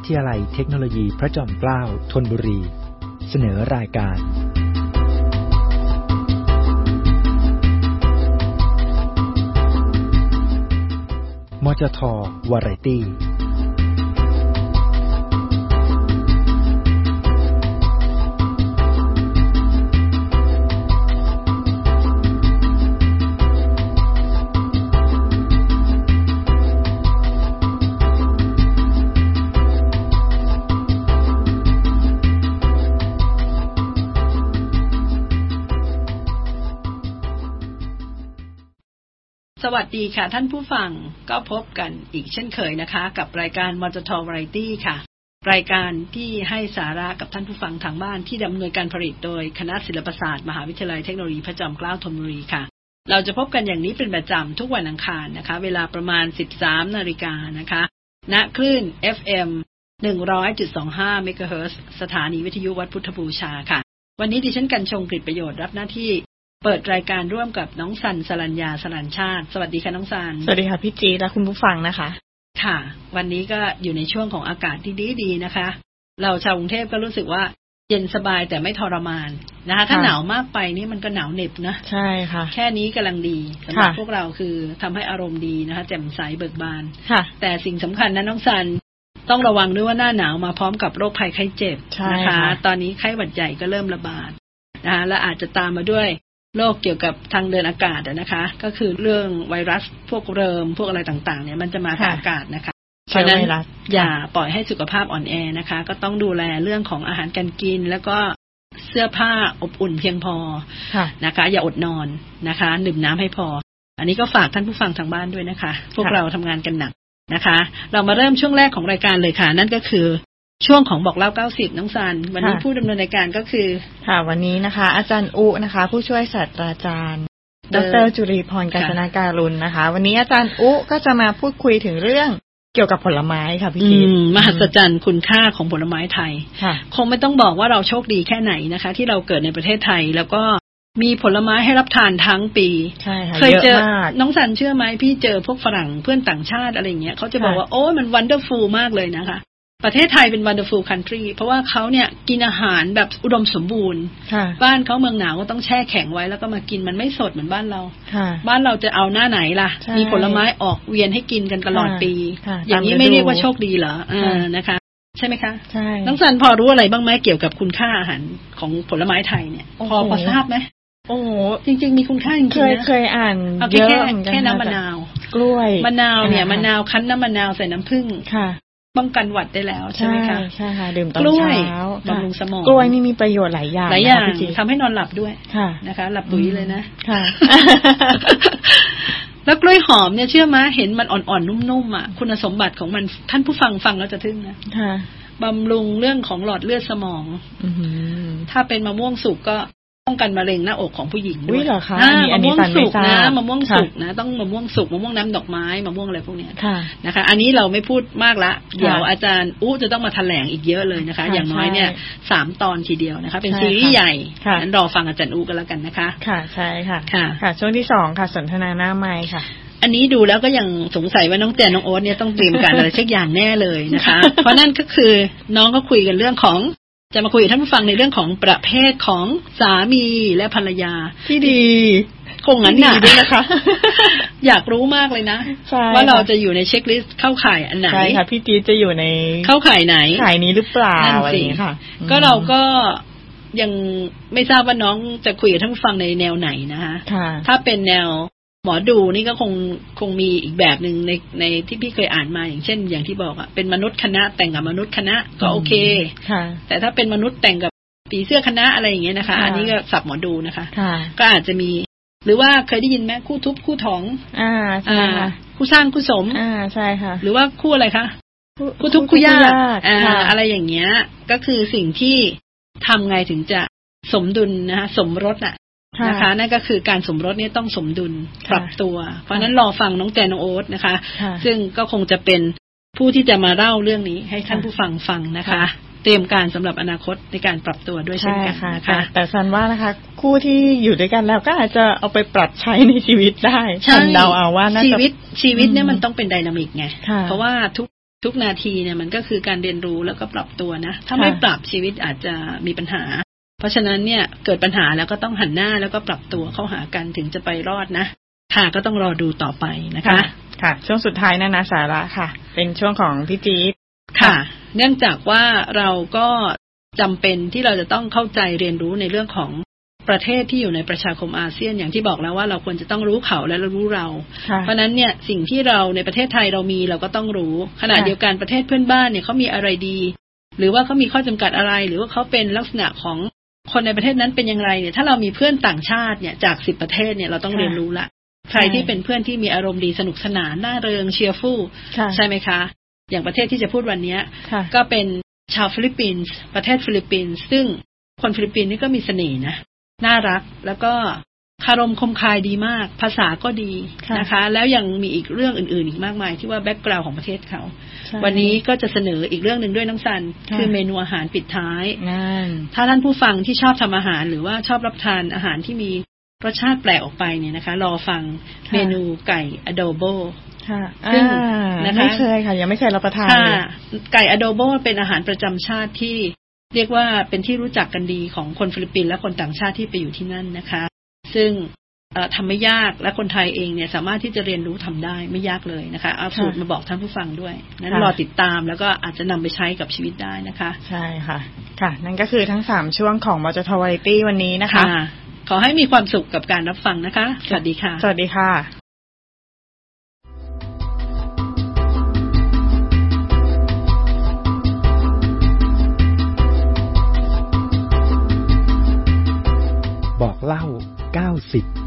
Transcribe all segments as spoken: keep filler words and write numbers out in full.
ทยาลัยเทคโนโลยีพระจอมเกล้าธนบุรีเสนอรายการมจท.วาไรตี้สวัสดีค่ะท่านผู้ฟังก็พบกันอีกเช่นเคยนะคะกับรายการมจท.วาไรตี้ค่ะรายการที่ให้สาระกับท่านผู้ฟังทางบ้านที่ดำเนินการผลิตโดยคณะศิลปศาสตร์มหาวิทยาลัยเทคโนโลยีพระจอมเกล้าธนบุรีค่ะเราจะพบกันอย่างนี้เป็นประจำทุกวันอังคารนะคะเวลาประมาณ สิบสามนาฬิกานะคะณคลื่น เอฟ เอ็ม หนึ่งร้อยจุดสองห้า เมกะเฮิรตซ์ สถานีวิทยุวัดพุทธบูชาค่ะวันนี้ดิฉันกรรชงกฤษประโยชน์รับหน้าที่เปิดรายการร่วมกับน้องสันสรัญญาสรัญชาติสวัสดีค่ะน้องสันสวัสดีค่ะพี่จีและคุณผู้ฟังนะคะค่ะวันนี้ก็อยู่ในช่วงของอากาศที่ดีๆนะคะเราชาวกรุงเทพก็รู้สึกว่าเย็นสบายแต่ไม่ทรมานนะคะถ้าหนาวมากไปนี่มันก็หนาวเหน็บนะใช่ค่ะแค่นี้กำลังดีสำหรับพวกเราคือทำให้อารมณ์ดีนะคะแจ่มใสเบิกบานแต่สิ่งสำคัญนะน้องสันต้องระวังด้วยว่าหน้าหนาวมาพร้อมกับโรคภัยไข้เจ็บนะคะตอนนี้ไข้หวัดใหญ่ก็เริ่มระบาดนะคะและอาจจะตามมาด้วยโรคเกี่ยวกับทางเดินอากาศนะคะก็คือเรื่องไวรัสพวกเริมพวกอะไรต่างๆเนี่ยมันจะมาจากอากาศนะคะเพราะฉะนั้นอย่าปล่อยให้สุขภาพอ่อนแอนะคะก็ต้องดูแลเรื่องของอาหารการกินแล้วก็เสื้อผ้าอบอุ่นเพียงพอนะคะอย่าอดนอนนะคะดื่มน้ำให้พออันนี้ก็ฝากท่านผู้ฟังทางบ้านด้วยนะคะพวกเราทำงานกันหนักนะคะเรามาเริ่มช่วงแรกของรายการเลยค่ะนั่นก็คือช่วงของบอกเล่าเก้าสิบน้องซันวันนี้ผู้ดำเนินรายการก็คือค่ะวันนี้นะคะอาจารย์อุนะคะผู้ช่วยศาสตราจารย์ดร.จุรีพรกาญจนาการุณนะคะวันนี้อาจารย์อุก็จะมาพูดคุยถึงเรื่องเกี่ยวกับผลไม้ค่ะพี่กีมหัศจรรย์คุณค่าของผลไม้ไทยคงไม่ต้องบอกว่าเราโชคดีแค่ไหนนะคะที่เราเกิดในประเทศไทยแล้วก็มีผลไม้ให้รับทานทั้งปีเคยเจอน้องสันเชื่อไหมพี่เจอพวกฝรั่งเพื่อนต่างชาติอะไรอย่างเงี้ยเขาจะบอกว่าโอ้มันวันเดอร์ฟูลมากเลยนะคะประเทศไทยเป็น wonderful country เพราะว่าเขาเนี่ยกินอาหารแบบอุดมสมบูรณ์บ้านเขาเมืองหนาวก็ต้องแช่แข็งไว้แล้วก็มากินมันไม่สดเหมือนบ้านเราบ้านเราจะเอาหน้าไหนล่ะมีผลไม้ออกเวียนให้กินกันตลอดปีอย่างนี้ไม่เรียกว่าโชคดีเหรออ่านะคะใช่ไหมคะใช่น้องสันพอรู้อะไรบ้างไหมเกี่ยวกับคุณค่าอาหารของผลไม้ไทยเนี่ยพอพอทราบไหมโอ้จริงๆมีคุณค่าจริงๆนะเคยเคยอ่านเยอะแค่น้ำมะนาวกล้วยมะนาวเนี่ยมะนาวคั้นน้ำมะนาวใส่น้ำผึ้งป้องกันหวัดได้แล้วใช่ไหมคะใช่ค่ะดื่มตอนเช้าบำรุงสมองกล้วยนี่มีประโยชน์หลายอย่างหลายอย่างทำให้นอนหลับด้วยนะคะหลับปุ๋ยเลยนะค่ะแล้วกล้วยหอมเนี่ยเชื่อไหมเห็นมันอ่อนๆนุ่มๆอ่ะคุณสมบัติของมันท่านผู้ฟังฟังแล้วจะทึ่งนะบำรุงเรื่องของหลอดเลือดสมองถ้าเป็นมะม่วงสุกก็ป้องกันมะเร็งหน้าอกของผู้หญิงด้วยมะม่วงสุกนะมะม่วงสุกนะต้องมะม่วงสุกมะม่วงน้ำดอกไม้มะม่วงอะไรพวกนี้นะคะอันนี้เราไม่พูดมากละเดี๋ยวอาจารย์อู้จะต้องมาแถลงอีกเยอะเลยนะคะอย่างน้อยเนี่ยสามตอนทีเดียวนะคะเป็นซีรีส์ใหญ่งั้นรอฟังอาจารย์อู้กันแล้วกันนะคะค่ะใช่ค่ะค่ะช่วงที่สองค่ะสนทนาหน้าไมค์ค่ะอันนี้ดูแล้วก็ยังสงสัยว่าน้องแจนน้องโอ๊ตเนี่ยต้องเตรียมการอะไรสักอย่างแน่เลยนะคะเพราะนั่นก็คือน้องก็คุยกันเรื่องของจะมาคุยกับท่านผู้ฟังในเรื่องของประเภทของสามีและภรรยาที่ดีคงงั้นด้วยนะคะ อยากรู้มากเลยนะว่าเราจะอยู่ในเช็คลิสต์เข้าข่ายอันไหนใช่ค่ะพี่จีจะอยู่ในเข้าข่ายไหนข่ายนี้หรือเปล่าอะไรอย่างนี้ค่ะก็เราก็ยังไม่ทราบว่าน้องจะคุยกับท่านผู้ฟังในแนวไหนนะคะถ้าเป็นแนวหมอดูนี่ก็คงคงมีอีกแบบหนึ่งในในที่พี่เคยอ่านมาอย่างเช่นอย่างที่บอกอ่ะเป็นมนุษย์คณะแต่งกับมนุษย์คณะก็โอเคแต่ถ้าเป็นมนุษย์แต่งกับผีเสื้อคณะอะไรอย่างเงี้ยนะคะอันนี้ก็สับหมอดูนะคะก็อาจจะมีหรือว่าเคยได้ยินไหมคู่ทุบคู่ถองอ่าใช่ค่ะคู่สร้างคู่สมอ่าใช่ค่ะหรือว่าคู่อะไรคะคู่ทุบคู่ยากอ่าอะไรอย่างเงี้ยก็คือสิ่งที่ทำไงถึงจะสมดุลนะคะสมรสอ่ะนะคะนั่นก็คือการสมรสเนี่ยต้องสมดุลปรับตัวเพราะนั้นรอฟังน้องแจนน้องโอ๊ตนะคะซึ่งก็คงจะเป็นผู้ที่จะมาเล่าเรื่องนี้ให้ท่านผู้ฟังฟังนะคะเตรียมการสำหรับอนาคตในการปรับตัวด้วยเช่นกันนะคะแต่ซันว่านะคะคู่ที่อยู่ด้วยกันแล้วก็อาจจะเอาไปปรับใช้ในชีวิตได้ฉันเดาเอาว่าน่าจะชีวิตชีวิตเนี่ยมันต้องเป็นไดนามิกไงเพราะว่าทุกทุกนาทีเนี่ยมันก็คือการเรียนรู้แล้วก็ปรับตัวนะถ้าไม่ปรับชีวิตอาจจะมีปัญหาเพราะฉะนั้นเนี่ยเกิดปัญหาแล้วก็ต้องหันหน้าแล้วก็ปรับตัวเข้าหากันถึงจะไปรอดนะค่ะก็ต้องรอดูต่อไปนะคะค่ะช่วงสุดท้ายนะนะสาระค่ะเป็นช่วงของพี่จี๊ดค่ะเนื่องจากว่าเราก็จำเป็นที่เราจะต้องเข้าใจเรียนรู้ในเรื่องของประเทศที่อยู่ในประชาคมอาเซียนอย่างที่บอกแล้วว่าเราควรจะต้องรู้เขาและรู้เราเพราะนั้นเนี่ยสิ่งที่เราในประเทศไทยเรามีเราก็ต้องรู้ขณะเดียวกันประเทศเพื่อนบ้านเนี่ยเขามีอะไรดีหรือว่าเขามีข้อจำกัดอะไรหรือว่าเขาเป็นลักษณะของคนในประเทศนั้นเป็นอย่างไรเนี่ยถ้าเรามีเพื่อนต่างชาติเนี่ยจากสิบประเทศเนี่ยเราต้องเรียนรู้ละใครที่เป็นเพื่อนที่มีอารมณ์ดีสนุกสนานน่าเริงเชียร์ฟูลใช่ไหมคะอย่างประเทศที่จะพูดวันนี้ก็เป็นชาวฟิลิปปินส์ประเทศฟิลิปปินส์ซึ่งคนฟิลิปปินส์นี่ก็มีเสน่ห์นะน่ารักแล้วก็คารมคมคายดีมากภาษาก็ดีนะคะแล้วยังมีอีกเรื่องอื่นๆอีกมากมายที่ว่าแบ็คกราวด์ของประเทศเขาวันนี้ก็จะเสนออีกเรื่องนึงด้วยน้องซันคือเมนูอาหารปิดท้ายถ้าท่านผู้ฟังที่ชอบทำอาหารหรือว่าชอบรับทานอาหารที่มีรสชาติแปลกออกไปเนี่ยนะคะรอฟังเมนูไก่ adobo ซึ่งนะคะไม่เคยค่ะยังไม่เคยรับประทานเลยไก่ adobo เป็นอาหารประจำชาติที่เรียกว่าเป็นที่รู้จักกันดีของคนฟิลิปปินส์และคนต่างชาติที่ไปอยู่ที่นั่นนะคะซึ่งทำไม่ยากและคนไทยเองเนี่ยสามารถที่จะเรียนรู้ทำได้ไม่ยากเลยนะคะเอาสูตรมาบอกท่านผู้ฟังด้วยนั้นรอติดตามแล้วก็อาจจะนำไปใช้กับชีวิตได้นะคะใช่ค่ะค่ะนั่นก็คือทั้งสามช่วงของมจทวาไรตี้วันนี้นะคะขอให้มีความสุขกับการรับฟังนะคะสวัสดีค่ะสวัสดีค่ะบอกเล่าเก้าสิบ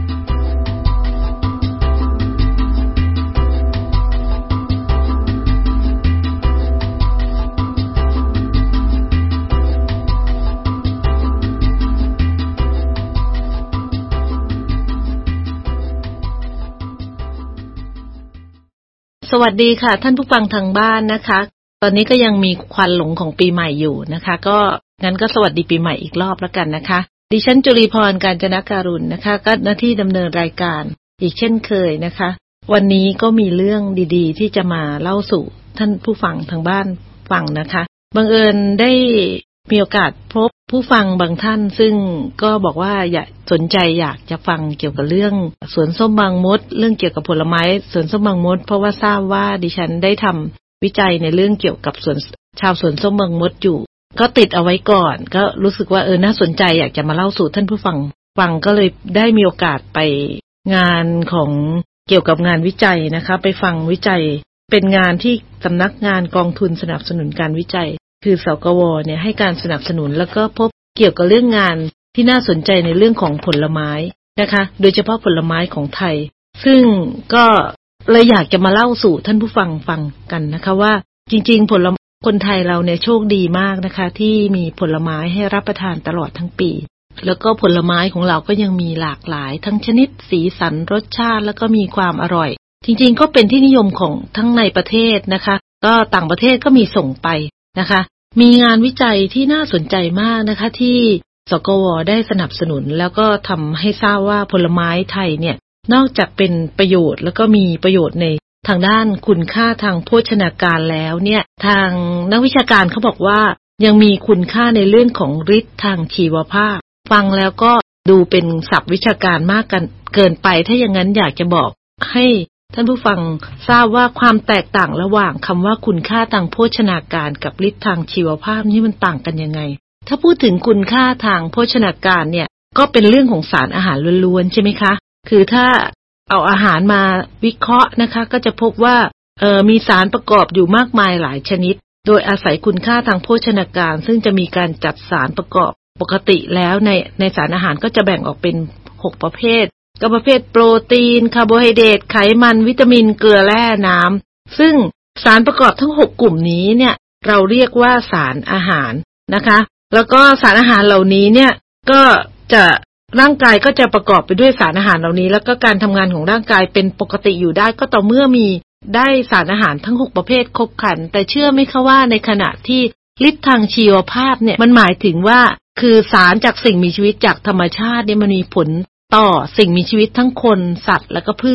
สวัสดีค่ะท่านผู้ฟังทางบ้านนะคะตอนนี้ก็ยังมีควันหลงของปีใหม่อยู่นะคะก็งั้นก็สวัสดีปีใหม่อีกรอบแล้วกันนะคะดิฉันจุลีพรกาญจนการุณนะคะก็หน้าที่ดำเนินรายการอีกเช่นเคยนะคะวันนี้ก็มีเรื่องดีๆที่จะมาเล่าสู่ท่านผู้ฟังทางบ้านฟังนะคะบังเอิญได้มีโอกาสพบผู้ฟังบางท่านซึ่งก็บอกว่าอยากสนใจอยากจะฟังเกี่ยวกับเรื่องสวนส้มบางมดเรื่องเกี่ยวกับผลไม้สวนส้มบางมดเพราะว่าทราบว่าดิฉันได้ทำวิจัยในเรื่องเกี่ยวกับสวนชาวสวนส้มบางมดอยู่ก็ติดเอาไว้ก่อนก็รู้สึกว่าเออน่าสนใจอยากจะมาเล่าสู่ท่านผู้ฟังฟังก็เลยได้มีโอกาสไปงานของเกี่ยวกับงานวิจัยนะคะไปฟังวิจัยเป็นงานที่สำนักงานกองทุนสนับสนุนการวิจัยคือสกวเนี่ยให้การสนับสนุนแล้วก็พบเกี่ยวกับเรื่องงานที่น่าสนใจในเรื่องของผลไม้นะคะโดยเฉพาะผลไม้ของไทยซึ่งก็เลยอยากจะมาเล่าสู่ท่านผู้ฟังฟังกันนะคะว่าจริงๆผลคนไทยเราเนี่ยโชคดีมากนะคะที่มีผลไม้ให้รับประทานตลอดทั้งปีแล้วก็ผลไม้ของเราก็ยังมีหลากหลายทั้งชนิดสีสันรสชาติแล้วก็มีความอร่อยจริงๆก็เป็นที่นิยมของทั้งในประเทศนะคะก็ต่างประเทศก็มีส่งไปนะคะมีงานวิจัยที่น่าสนใจมากนะคะที่สกวได้สนับสนุนแล้วก็ทำให้ทราบว่าผลไม้ไทยเนี่ยนอกจากเป็นประโยชน์แล้วก็มีประโยชน์ในทางด้านคุณค่าทางโภชนาการแล้วเนี่ยทางนักวิชาการเขาบอกว่ายังมีคุณค่าในเรื่องของฤทธิ์ทางชีวภาพฟังแล้วก็ดูเป็นศัพท์วิชาการมากกันเกินไปถ้าอย่างนั้นอยากจะบอกให้ท่านผู้ฟังทราบว่าความแตกต่างระหว่างคำว่าคุณค่าทางโภชนาการกับฤทธิ์ทางชีวภาพนี่มันต่างกันยังไงถ้าพูดถึงคุณค่าทางโภชนาการเนี่ยก็เป็นเรื่องของสารอาหารล้วนๆใช่ไหมคะคือถ้าเอาอาหารมาวิเคราะห์นะคะก็จะพบว่าเอ่อมีสารประกอบอยู่มากมายหลายชนิดโดยอาศัยคุณค่าทางโภชนาการซึ่งจะมีการจัดสารประกอบปกติแล้วในในสารอาหารก็จะแบ่งออกเป็นหกประเภทก็ประเภทโปรตีนคาร์โบไฮเดรตไขมันวิตามินเกลือแร่น้ำซึ่งสารประกอบทั้งหกกลุ่มนี้เนี่ยเราเรียกว่าสารอาหารนะคะแล้วก็สารอาหารเหล่านี้เนี่ยก็จะร่างกายก็จะประกอบไปด้วยสารอาหารเหล่านี้แล้วก็การทำงานของร่างกายเป็นปกติอยู่ได้ก็ต่อเมื่อมีได้สารอาหารทั้งหกประเภทครบครันแต่เชื่อไหมคะว่าในขณะที่ฤทธิ์ทางชีวภาพเนี่ยมันหมายถึงว่าคือสารจากสิ่งมีชีวิตจากธรรมชาติเนี่ยมันมีผลต่อสิ่งมีชีวิตทั้งคนสัตว์และก็พืช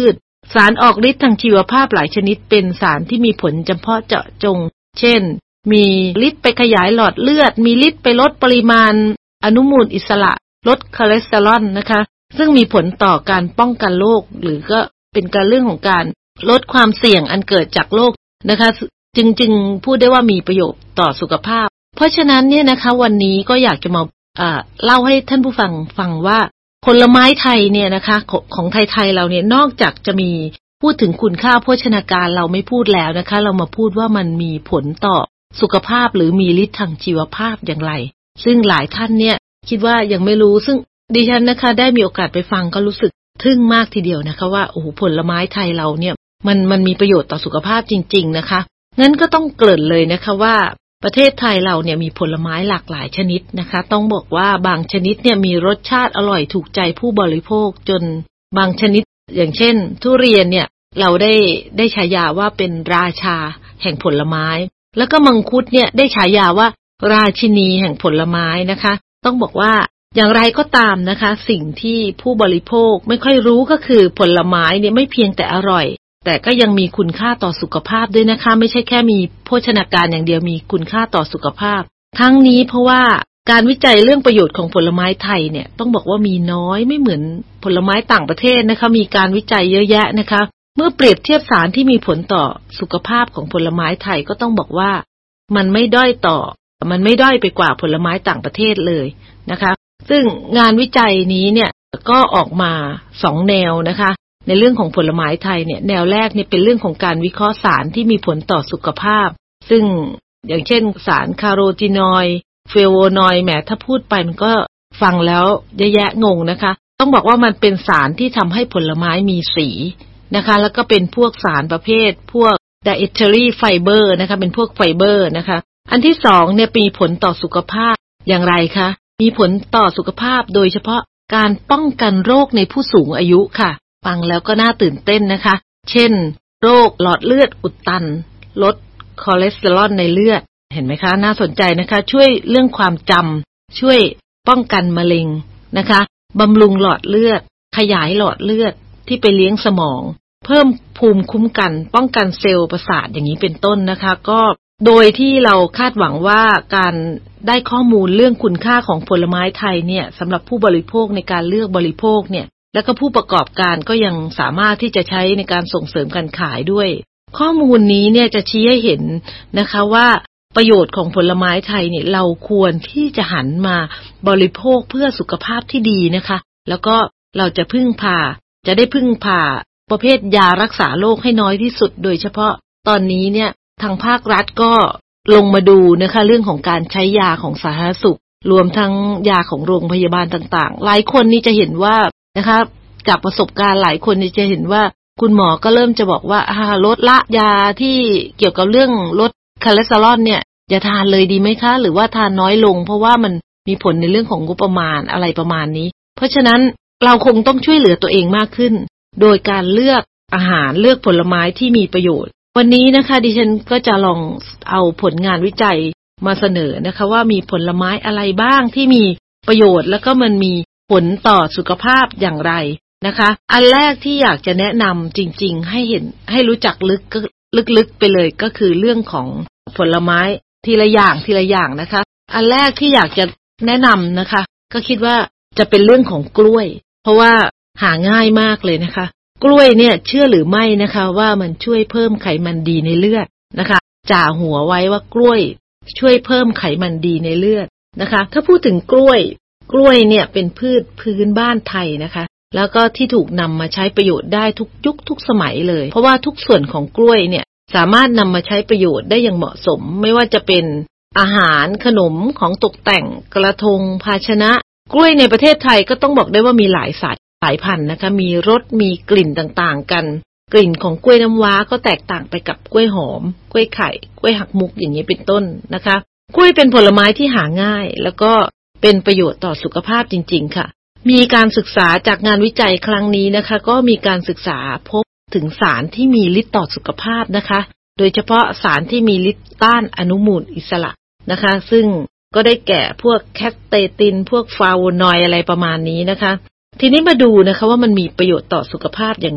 สารออกฤทธิ์ทางชีวภาพหลายชนิดเป็นสารที่มีผลเฉพาะเจาะจงเช่นมีฤทธิ์ไปขยายหลอดเลือดมีฤทธิ์ไปลดปริมาณอนุมูลอิสระลดคอเลสเตอรอลนะคะซึ่งมีผลต่อการป้องกันโรคหรือก็เป็นการเรื่องของการลดความเสี่ยงอันเกิดจากโรคนะคะจึงจึงพูดได้ว่ามีประโยชน์ต่อสุขภาพเพราะฉะนั้นเนี่ยนะคะวันนี้ก็อยากจะมาอ่าเล่าให้ท่านผู้ฟังฟังว่าผลไม้ไทยเนี่ยนะคะของของไทยๆเราเนี่ยนอกจากจะมีพูดถึงคุณค่าโภชนาการเราไม่พูดแล้วนะคะเรามาพูดว่ามันมีผลต่อสุขภาพหรือมีฤทธิ์ทางชีวภาพอย่างไรซึ่งหลายท่านเนี่ยคิดว่ายังไม่รู้ซึ่งดิฉันนะคะได้มีโอกาสไปฟังก็รู้สึกทึ่งมากทีเดียวนะคะว่าโอ้โหผลไม้ไทยเราเนี่ยมันมันมีประโยชน์ต่อสุขภาพจริงๆนะคะงั้นก็ต้องเกริ่นเลยนะคะว่าประเทศไทยเราเนี่ยมีผลไม้หลากหลายชนิดนะคะต้องบอกว่าบางชนิดเนี่ยมีรสชาติอร่อยถูกใจผู้บริโภคจนบางชนิดอย่างเช่นทุเรียนเนี่ยเราได้ได้ฉายาว่าเป็นราชาแห่งผลไม้แล้วก็มังคุดเนี่ยได้ฉายาว่าราชินีแห่งผลไม้นะคะต้องบอกว่าอย่างไรก็ตามนะคะสิ่งที่ผู้บริโภคไม่ค่อยรู้ก็คือผลไม้เนี่ยไม่เพียงแต่อร่อยแต่ก็ยังมีคุณค่าต่อสุขภาพด้วยนะคะไม่ใช่แค่มีโภชนาการอย่างเดียวมีคุณค่าต่อสุขภาพทั้งนี้เพราะว่าการวิจัยเรื่องประโยชน์ของผลไม้ไทยเนี่ยต้องบอกว่ามีน้อยไม่เหมือนผลไม้ต่างประเทศนะคะมีการวิจัยเยอะแยะนะคะเมื่อเปรียบเทียบสารที่มีผลต่อสุขภาพของผลไม้ไทยก็ต้องบอกว่ามันไม่ด้อยต่อมันไม่ด้อยไปกว่าผลไม้ต่างประเทศเลยนะคะซึ่งงานวิจัยนี้เนี่ยก็ออกมาสองแนวนะคะในเรื่องของผลไม้ไทยเนี่ยแนวแรกเนี่ยเป็นเรื่องของการวิเคราะห์สารที่มีผลต่อสุขภาพซึ่งอย่างเช่นสารคาโรทีนอยด์เฟลโวนอยด์แหมถ้าพูดไปมันก็ฟังแล้วแยะๆงงนะคะต้องบอกว่ามันเป็นสารที่ทำให้ผลไม้มีสีนะคะแล้วก็เป็นพวกสารประเภทพวก dietary fiber นะคะเป็นพวกไฟเบอร์นะคะอันที่สองเนี่ยมีผลต่อสุขภาพอย่างไรคะมีผลต่อสุขภาพโดยเฉพาะการป้องกันโรคในผู้สูงอายุค่ะฟังแล้วก็น่าตื่นเต้นนะคะเช่นโรคหลอดเลือดอุดตันลดคอเลสเตอรอลในเลือดเห็นไหมคะน่าสนใจนะคะช่วยเรื่องความจำช่วยป้องกันมะเร็งนะคะบำรุงหลอดเลือดขยายหลอดเลือดที่ไปเลี้ยงสมองเพิ่มภูมิคุ้มกันป้องกันเซลล์ประสาทอย่างนี้เป็นต้นนะคะก็โดยที่เราคาดหวังว่าการได้ข้อมูลเรื่องคุณค่าของผลไม้ไทยเนี่ยสำหรับผู้บริโภคในการเลือกบริโภคเนี่ยแล้วก็ผู้ประกอบการก็ยังสามารถที่จะใช้ในการส่งเสริมการขายด้วยข้อมูลนี้เนี่ยจะชี้ให้เห็นนะคะว่าประโยชน์ของผลไม้ไทยเนี่ยเราควรที่จะหันมาบริโภคเพื่อสุขภาพที่ดีนะคะแล้วก็เราจะพึ่งพาจะได้พึ่งพาประเภทยารักษาโรคให้น้อยที่สุดโดยเฉพาะตอนนี้เนี่ยทางภาครัฐก็ลงมาดูนะคะเรื่องของการใช้ยาของสาธารณสุขรวมทั้งยาของโรงพยาบาลต่างๆหลายคนนี่จะเห็นว่านะคะจากประสบการณ์หลายคนนี่จะเห็นว่าคุณหมอก็เริ่มจะบอกว่าอ่าลดละยาที่เกี่ยวกับเรื่องลดคอเลสเตอรอลเนี่ยอย่าทานเลยดีไหมคะหรือว่าทานน้อยลงเพราะว่ามันมีผลในเรื่องของงบประมาณอะไรประมาณนี้เพราะฉะนั้นเราคงต้องช่วยเหลือตัวเองมากขึ้นโดยการเลือกอาหารเลือกผลไม้ที่มีประโยชน์วันนี้นะคะดิฉันก็จะลองเอาผลงานวิจัยมาเสนอนะคะว่ามีผลไม้อะไรบ้างที่มีประโยชน์แล้วก็มันมีผลต่อสุขภาพอย่างไรนะคะอันแรกที่อยากจะแนะนำจริงๆให้เห็นให้รู้จักลึกก็ลึกๆไปเลยก็คือเรื่องของผลไม้ทีละอย่างทีละอย่างนะคะอันแรกที่อยากจะแนะนำนะคะก็คิดว่าจะเป็นเรื่องของกล้วยเพราะว่าหาง่ายมากเลยนะคะกล้วยเนี่ยเชื่อหรือไม่นะคะว่ามันช่วยเพิ่มไขมันดีในเลือดนะคะจ่าหัวไว้ว่ากล้วยช่วยเพิ่มไขมันดีในเลือดนะคะถ้าพูดถึงกล้วยกล้วยเนี่ยเป็นพืชพื้นบ้านไทยนะคะแล้วก็ที่ถูกนำมาใช้ประโยชน์ได้ทุกยุคทุกสมัยเลยเพราะว่าทุกส่วนของกล้วยเนี่ยสามารถนำมาใช้ประโยชน์ได้อย่างเหมาะสมไม่ว่าจะเป็นอาหารขนมของตกแต่งกระทงภาชนะกล้วยในประเทศไทยก็ต้องบอกได้ว่ามีหลายสายสายพันธุ์นะคะมีรสมีกลิ่นต่างๆกันกลิ่นของกล้วยน้ำว้าก็แตกต่างไปกับกล้วยหอมกล้วยไข่กล้วยหักมุกอย่างนี้เป็นต้นนะคะกล้วยเป็นผลไม้ที่หาง่ายแล้วก็เป็นประโยชน์ต่อสุขภาพจริงๆค่ะมีการศึกษาจากงานวิจัยครั้งนี้นะคะก็มีการศึกษาพบถึงสารที่มีฤทธิ์ต่อสุขภาพนะคะโดยเฉพาะสารที่มีฤทธิ์ต้านอนุมูลอิสระนะคะซึ่งก็ได้แก่พวกแคสเตตินพวกฟลาโวนอยด์อะไรประมาณนี้นะคะทีนี้มาดูนะคะว่ามันมีประโยชน์ต่อสุขภาพยังไง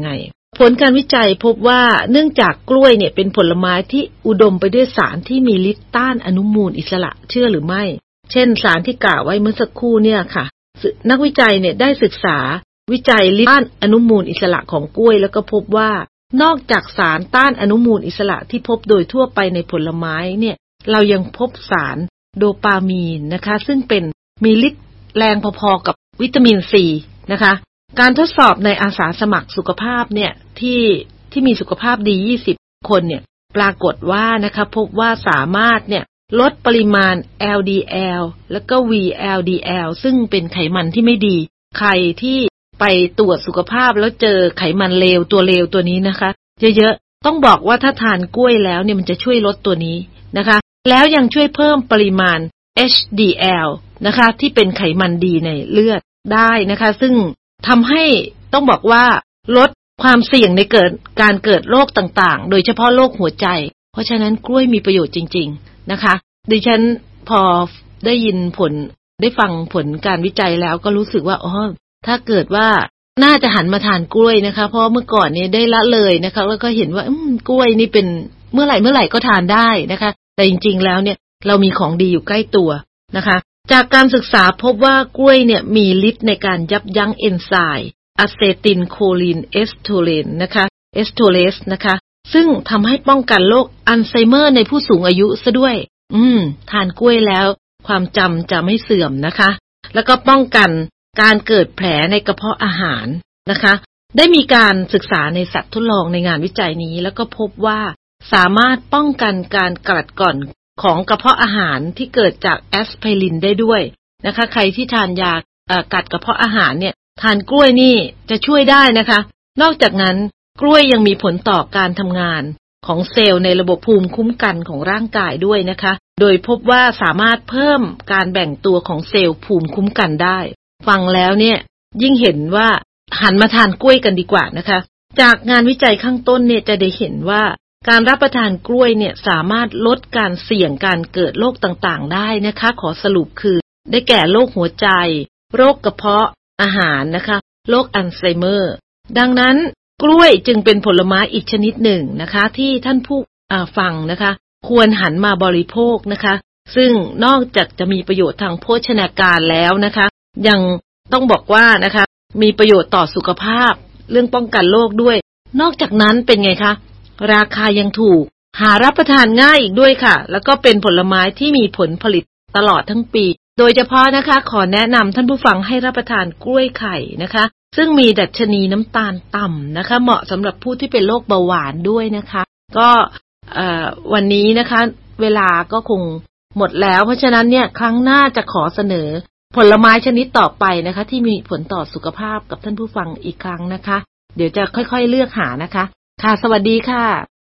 ผลการวิจัยพบว่าเนื่องจากกล้วยเนี่ยเป็นผลไม้ที่อุดมไปด้วยสารที่มีฤทธิ์ต้านอนุมูลอิสระเชื่อหรือไม่เช่นสารที่กล่าวไว้เมื่อสักครู่เนี่ยค่ะนักวิจัยเนี่ยได้ศึกษาวิจัยฤทธิ์ต้านอนุมูลอิสระของกล้วยแล้วก็พบว่านอกจากสารต้านอนุมูลอิสระที่พบโดยทั่วไปในผลไม้เนี่ยเรายังพบสารโดปามีนนะคะซึ่งเป็นมีฤทธิ์แรงพอๆกับวิตามินซีนะคะการทดสอบในอาสาสมัครสุขภาพเนี่ยที่ที่มีสุขภาพดียี่สิบคนเนี่ยปรากฏว่านะคะพบว่าสามารถเนี่ยลดปริมาณ แอล ดี แอล แล้วก็ วี แอล ดี แอล ซึ่งเป็นไขมันที่ไม่ดีใครที่ไปตรวจสุขภาพแล้วเจอไขมันเลวตัวเลวตัวนี้นะคะเยอะๆต้องบอกว่าถ้าทานกล้วยแล้วเนี่ยมันจะช่วยลดตัวนี้นะคะแล้วยังช่วยเพิ่มปริมาณ เอช ดี แอล นะคะที่เป็นไขมันดีในเลือดได้นะคะซึ่งทำให้ต้องบอกว่าลดความเสี่ยงในเกิดการเกิดโรคต่างๆโดยเฉพาะโรคหัวใจเพราะฉะนั้นกล้วยมีประโยชน์จริงๆนะคะดิฉันพอได้ยินผลได้ฟังผลการวิจัยแล้วก็รู้สึกว่าอ๋อถ้าเกิดว่าน่าจะหันมาทานกล้วยนะคะเพราะเมื่อก่อนเนี่ยได้ละเลยนะคะแล้วก็เห็นว่าอืมกล้วยนี่เป็นเมื่อไหร่เมื่อไหร่ก็ทานได้นะคะแต่จริงๆแล้วเนี่ยเรามีของดีอยู่ใกล้ตัวนะคะจากการศึกษาพบว่ากล้วยเนี่ยมีฤทธิ์ในการยับยั้งเอนไซม์อะเซติลโคลีนเอสโทเลนนะคะเอสโทเลสนะคะซึ่งทำให้ป้องกันโรคอัลไซเมอร์ในผู้สูงอายุซะด้วยอืมทานกล้วยแล้วความจำจะไม่เสื่อมนะคะแล้วก็ป้องกันการเกิดแผลในกระเพาะอาหารนะคะได้มีการศึกษาในสัตว์ทดลองในงานวิจัยนี้แล้วก็พบว่าสามารถป้องกันการกัดกร่อนของกระเพาะอาหารที่เกิดจากแอสไพรินได้ด้วยนะคะใครที่ทานยากัดกระเพาะอาหารเนี่ยทานกล้วยนี่จะช่วยได้นะคะนอกจากนั้นกล้วยยังมีผลต่อการทำงานของเซลล์ในระบบภูมิคุ้มกันของร่างกายด้วยนะคะโดยพบว่าสามารถเพิ่มการแบ่งตัวของเซลล์ภูมิคุ้มกันได้ฟังแล้วเนี่ยยิ่งเห็นว่าหันมาทานกล้วยกันดีกว่านะคะจากงานวิจัยข้างต้นเนี่ยจะได้เห็นว่าการรับประทานกล้วยเนี่ยสามารถลดการเสี่ยงการเกิดโรคต่างๆได้นะคะขอสรุปคือได้แก่โรคหัวใจโรคกระเพาะอาหารนะคะโรคอัลไซเมอร์ดังนั้นกล้วยจึงเป็นผลไม้อีกชนิดหนึ่งนะคะที่ท่านผู้ฟังนะคะควรหันมาบริโภคนะคะซึ่งนอกจากจะมีประโยชน์ทางโภชนาการแล้วนะคะยังต้องบอกว่านะคะมีประโยชน์ต่อสุขภาพเรื่องป้องกันโรคด้วยนอกจากนั้นเป็นไงคะราคายังถูกหารับประทานง่ายอีกด้วยค่ะแล้วก็เป็นผลไม้ที่มีผลผลิตตลอดทั้งปีโดยเฉพาะนะคะขอแนะนำท่านผู้ฟังให้รับประทานกล้วยไข่นะคะซึ่งมีดัชนีน้ำตาลต่ำนะคะเหมาะสำหรับผู้ที่เป็นโรคเบาหวานด้วยนะคะก็วันนี้นะคะเวลาก็คงหมดแล้วเพราะฉะนั้นเนี่ยครั้งหน้าจะขอเสนอผลไม้ชนิดต่อไปนะคะที่มีผลต่อสุขภาพกับท่านผู้ฟังอีกครั้งนะคะเดี๋ยวจะค่อยๆเลือกหานะคะค่ะสวัสดีค่ะ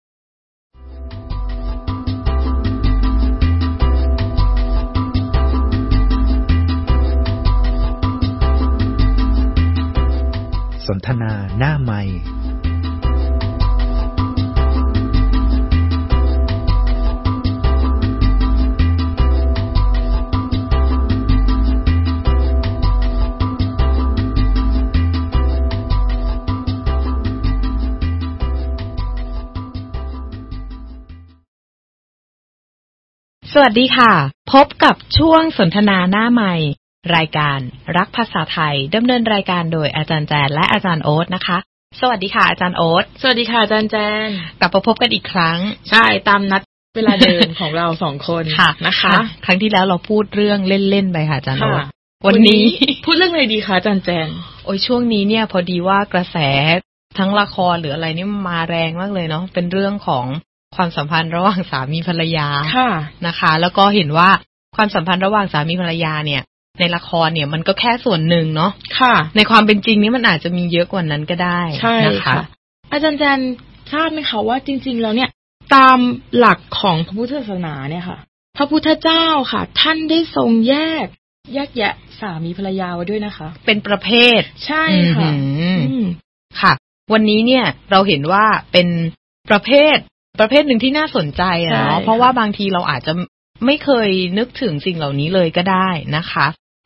สนทนาหน้าไมค์สวัสดีค่ะพบกับช่วงสนทนาหน้าใหม่รายการรักภาษาไทยดำเนินรายการโดยอาจารย์แจนและอาจารย์โอ๊ตนะคะสวัสดีค่ะอาจารย์โอ๊ตสวัสดีค่ะอาจารย์แจนกลับมาพบกันอีกครั้งใช่ตามนัดเวลาเดิมของเราสองคนค่ะนะคะครั้งที่แล้วเราพูดเรื่องเล่นๆไปค่ะอาจารย์โอ๊ตวันนี้พูดเรื่องอะไรดีคะอาจารย์แจนโอ้ยช่วงนี้เนี่ยพอดีว่ากระแสทั้งละครหรืออะไรนี่มาแรงมากเลยเนาะเป็นเรื่องของความสัมพันธ์ระหว่างสามีภรรยานะคะแล้วก็เห็นว่าความสัมพันธ์ระหว่างสามีภรรยาเนี่ยในละครเนี่ยมันก็แค่ส่วนหนึ่งเนาะในความเป็นจริงนี่มันอาจจะมีเยอะกว่านั้นก็ได้นะคะอาจารย์แจนทราบไหมคะว่าจริงๆแล้วเนี่ยตามหลักของพระพุทธศาสนาเนี่ยค่ะพระพุทธเจ้าค่ะท่านได้ทรงแยกแยกแยะสามีภรรยาไว้ด้วยนะคะเป็นประเภทใช่ค่ะค่ะวันนี้เนี่ยเราเห็นว่าเป็นประเภทประเภทหนึ่งที่น่าสนใจเนาะเพราะว่าบางทีเราอาจจะไม่เคยนึกถึงสิ่งเหล่านี้เลยก็ได้นะคะ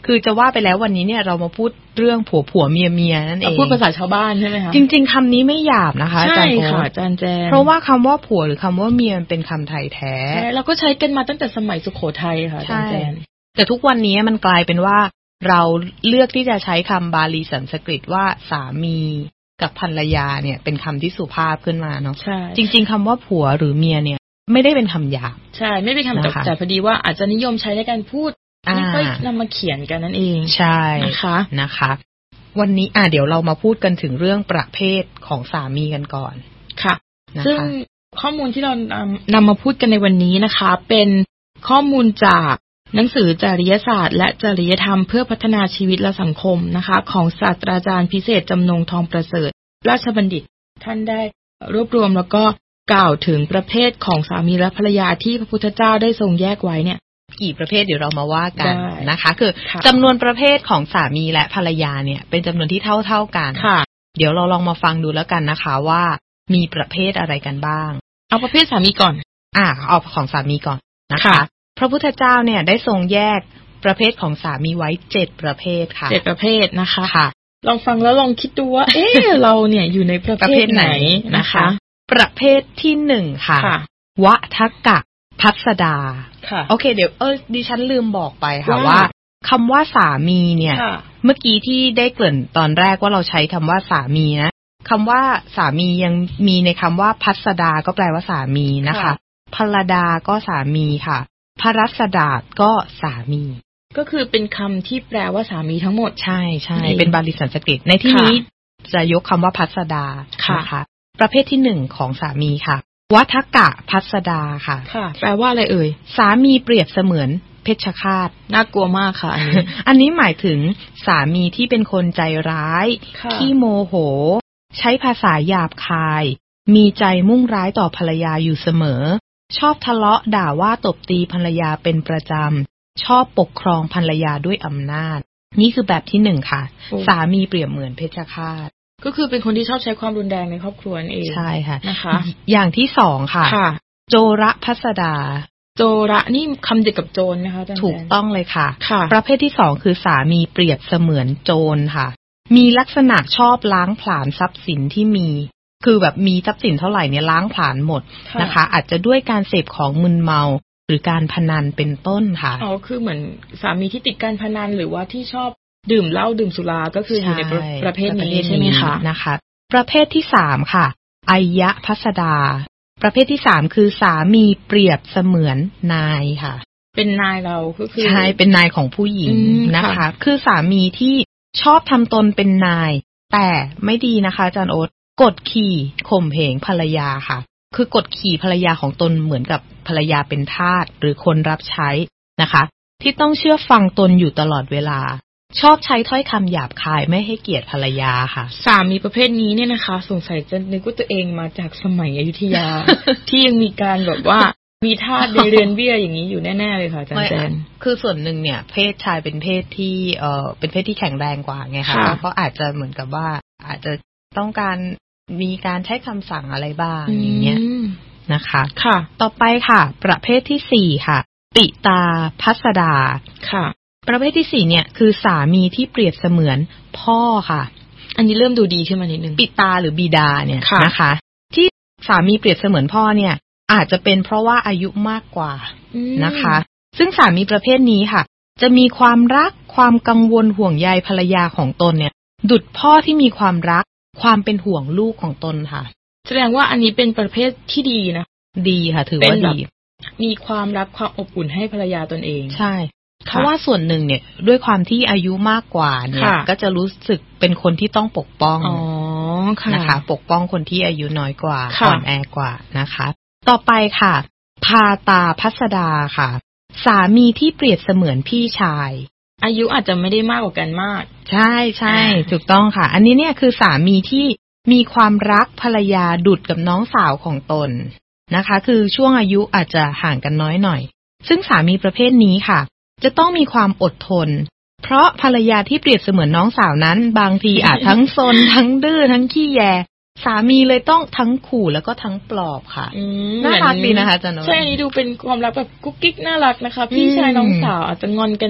คือจะว่าไปแล้ววันนี้เนี่ยเรามาพูดเรื่องผัวผัวเมียเมียนั่นเองพูดภาษาชาวบ้านใช่ไหมคะจริงๆคำนี้ไม่หยาบนะคะอาจารย์ใช่ค่ะอาจารย์แจนเพราะว่าคำว่าผัวหรือคำว่าเมียมันเป็นคำไทยแท้เราก็ใช้กันมาตั้งแต่สมัยสุโขทัยค่ะอาจารย์แจนแต่ทุกวันนี้มันกลายเป็นว่าเราเลือกที่จะใช้คำบาลีสันสกฤตว่าสามีกับภรรยาเนี่ยเป็นคำที่สุภาพขึ้นมาเนาะจริงๆคำว่าผัวหรือเมียเนี่ยไม่ได้เป็นคำหยาบใช่ไม่เป็นคำหยาบแต่พอดีว่าอาจจะนิยมใช้ในการพูดไม่ค่อยนำมาเขียนกันนั่นเองใช่นะคะนะคะวันนี้อ่ะเดี๋ยวเรามาพูดกันถึงเรื่องประเภทของสามีกันก่อนค่ะซึ่งข้อมูลที่เรานำมาพูดกันในวันนี้นะคะเป็นข้อมูลจากหนังสือจริยศาสตร์และจริยธรรมเพื่อพัฒนาชีวิตและสังคมนะคะของศาสตราจารย์พิเศษจำนงทองประเสริฐราชบัณฑิตท่านได้รวบรวมแล้วก็กล่าวถึงประเภทของสามีและภรรยาที่พระพุทธเจ้าได้ทรงแยกไว้เนี่ยกี่ประเภทเดี๋ยวเรามาว่ากันนะคะคือจำนวนประเภทของสามีและภรรยาเนี่ยเป็นจำนวนที่เท่าเท่ากันเดี๋ยวเราลองมาฟังดูแล้วกันนะคะว่ามีประเภทอะไรกันบ้างเอาประเภทสามีก่อนอ่าเอาของสามีก่อนนะคะพระพุทธเจ้าเนี่ยได้ทรงแยกประเภทของสามีไว้เจ็ดประเภทค่ะเจ็ดประเภทนะคะค่ะลองฟังแล้วลองคิดดูว่าเอ๊ะเราเนี่ยอยู่ในประเภทไหนนะคะประเภทที่หนึ่งค่ะวะทักกะพัสดาโอเคเดี๋ยวเออดิฉันลืมบอกไปค่ะว่าคำว่าสามีเนี่ยเมื่อกี้ที่ได้เกริ่นตอนแรกว่าเราใช้คำว่าสามีนะคำว่าสามียังมีในคำว่าพัสดาก็แปลว่าสามีนะคะภรดาก็สามีค่ะพรัสดาก็สามีก็คือเป็นคำที่แปลว่าสามีทั้งหมดใช่ใช่เป็นบาลีสันสกฤตในที่นี้จะยกคำว่าพัสดานะคะประเภทที่หนึ่งของสามีค่ะวัฏกะพัสดาค่ะค่ะแปลว่าอะไรเอ่ยสามีเปรียบเสมือนเพชฌฆาตน่ากลัวมากค่ะอันนี้อันนี้หมายถึงสามีที่เป็นคนใจร้ายขี้โมโหใช้ภาษาหยาบคายมีใจมุ่งร้ายต่อภรรยาอยู่เสมอชอบทะเลาะด่าว่าตบตีภรรยาเป็นประจำชอบปกครองภรรยาด้วยอำนาจนี่คือแบบที่หนึ่งค่ะสามีเปรียบเหมือนเพชฌฆาตก็คือเป็นคนที่ชอบใช้ความรุนแรงในครอบครัวเองใช่ค่ะนะคะอย่างที่สองค่ะโจรพัสดาโจระนี่คำเดียวกับโจรนะคะอาจารย์ถูกต้องเลยค่ะประเภทที่สองคือสามีเปรียบเสมือนโจรค่ะมีลักษณะชอบล้างผลาญทรัพย์สินที่มีคือแบบมีทรัพย์สินเท่าไหร่เนี่ยล้างผลาญหมดนะคะอาจจะด้วยการเสพของมึนเมาหรือการพนันเป็นต้นค่ะอ๋อคือเหมือนสามีที่ติดการพนันหรือว่าที่ชอบดื่มเหล้าดื่มสุราก็คืออยู่ในประเภทนี้ใช่ไหมคะนะคะประเภทที่สามค่ะอัยยะพัสดาประเภทที่สามคือสามีเปรียบเสมือนนายค่ะเป็นนายเราก็คือใช่เป็นนายของผู้หญิงนะคะคือสามีที่ชอบทำตนเป็นนายแต่ไม่ดีนะคะอาจารย์โอ๊ตกดขี่ข่มเหงภรรยาค่ะคือกดขี่ภรรยาของตนเหมือนกับภรรยาเป็นทาสหรือคนรับใช้นะคะที่ต้องเชื่อฟังตนอยู่ตลอดเวลาชอบใช้ถ้อยคำหยาบคายไม่ให้เกียรติภรรยาค่ะสามีประเภทนี้เนี่ยนะคะสงสัยจะนึกว่าตัวเองมาจากสมัยอยุธยา ที่ยังมีการแบบว่ามีทาสในเรือนเบี้ยอย่างนี้อยู่แน่ๆเลยค่ะอาจารย์แจนคือส่วนหนึ่งเนี่ยเพศชายเป็นเพศที่เอ่อเป็นเพศที่แข็งแรงกว่าไงคะเพราะอาจจะเหมือนกับว่าอาจจะต้องการมีการใช้คำสั่งอะไรบ้างอย่างเงี้ยนะคะค่ะต่อไปค่ะประเภทที่สี่ค่ะปิตาพัสดาค่ะประเภทที่สี่เนี่ยคือสามีที่เปรียบเสมือนพ่อค่ะอันนี้เริ่มดูดีขึ้นมานิดนึงปิตาหรือบิดาเนี่ยนะคะที่สามีเปรียบเสมือนพ่อเนี่ยอาจจะเป็นเพราะว่าอายุมากกว่านะคะซึ่งสามีประเภทนี้ค่ะจะมีความรักความกังวลห่วงใยภรรยาของตนเนี่ยดุจพ่อที่มีความรักความเป็นห่วงลูกของตนค่ะแสดงว่าอันนี้เป็นประเภทที่ดีนะดีค่ะถือว่าดีมีความรักความอบอุ่นให้ภรรยาตนเองใช่เพราะว่าส่วนหนึ่งเนี่ยด้วยความที่อายุมากกว่าเนี่ยก็จะรู้สึกเป็นคนที่ต้องปกป้องอ๋อค่ะนะคะปกป้องคนที่อายุน้อยกว่าอ่อนแอกว่านะคะต่อไปค่ะพาตาพัสดาค่ะสามีที่เปรียบเสมือนพี่ชายอายุอาจจะไม่ได้มากกว่ากันมากใช่ใช่ถูกต้องค่ะอันนี้เนี่ยคือสามีที่มีความรักภรรยาดุจกับน้องสาวของตนนะคะคือช่วงอายุอาจจะห่างกันน้อยหน่อยซึ่งสามีประเภทนี้ค่ะจะต้องมีความอดทนเพราะภรรยาที่เปรียบเสมือนน้องสาวนั้นบางทีอาจทั้งซน ทั้งดื้อทั้งขี้แยสามีเลยต้องทั้งขู่แล้วก็ทั้งปลอบค่ะน่ารักดีนะคะจันโนใช่อันนี้ดูเป็นความรักแบบกุ๊กกิ๊กน่ารักนะคะพี่ชายน้องสาวอาจจะงอนกัน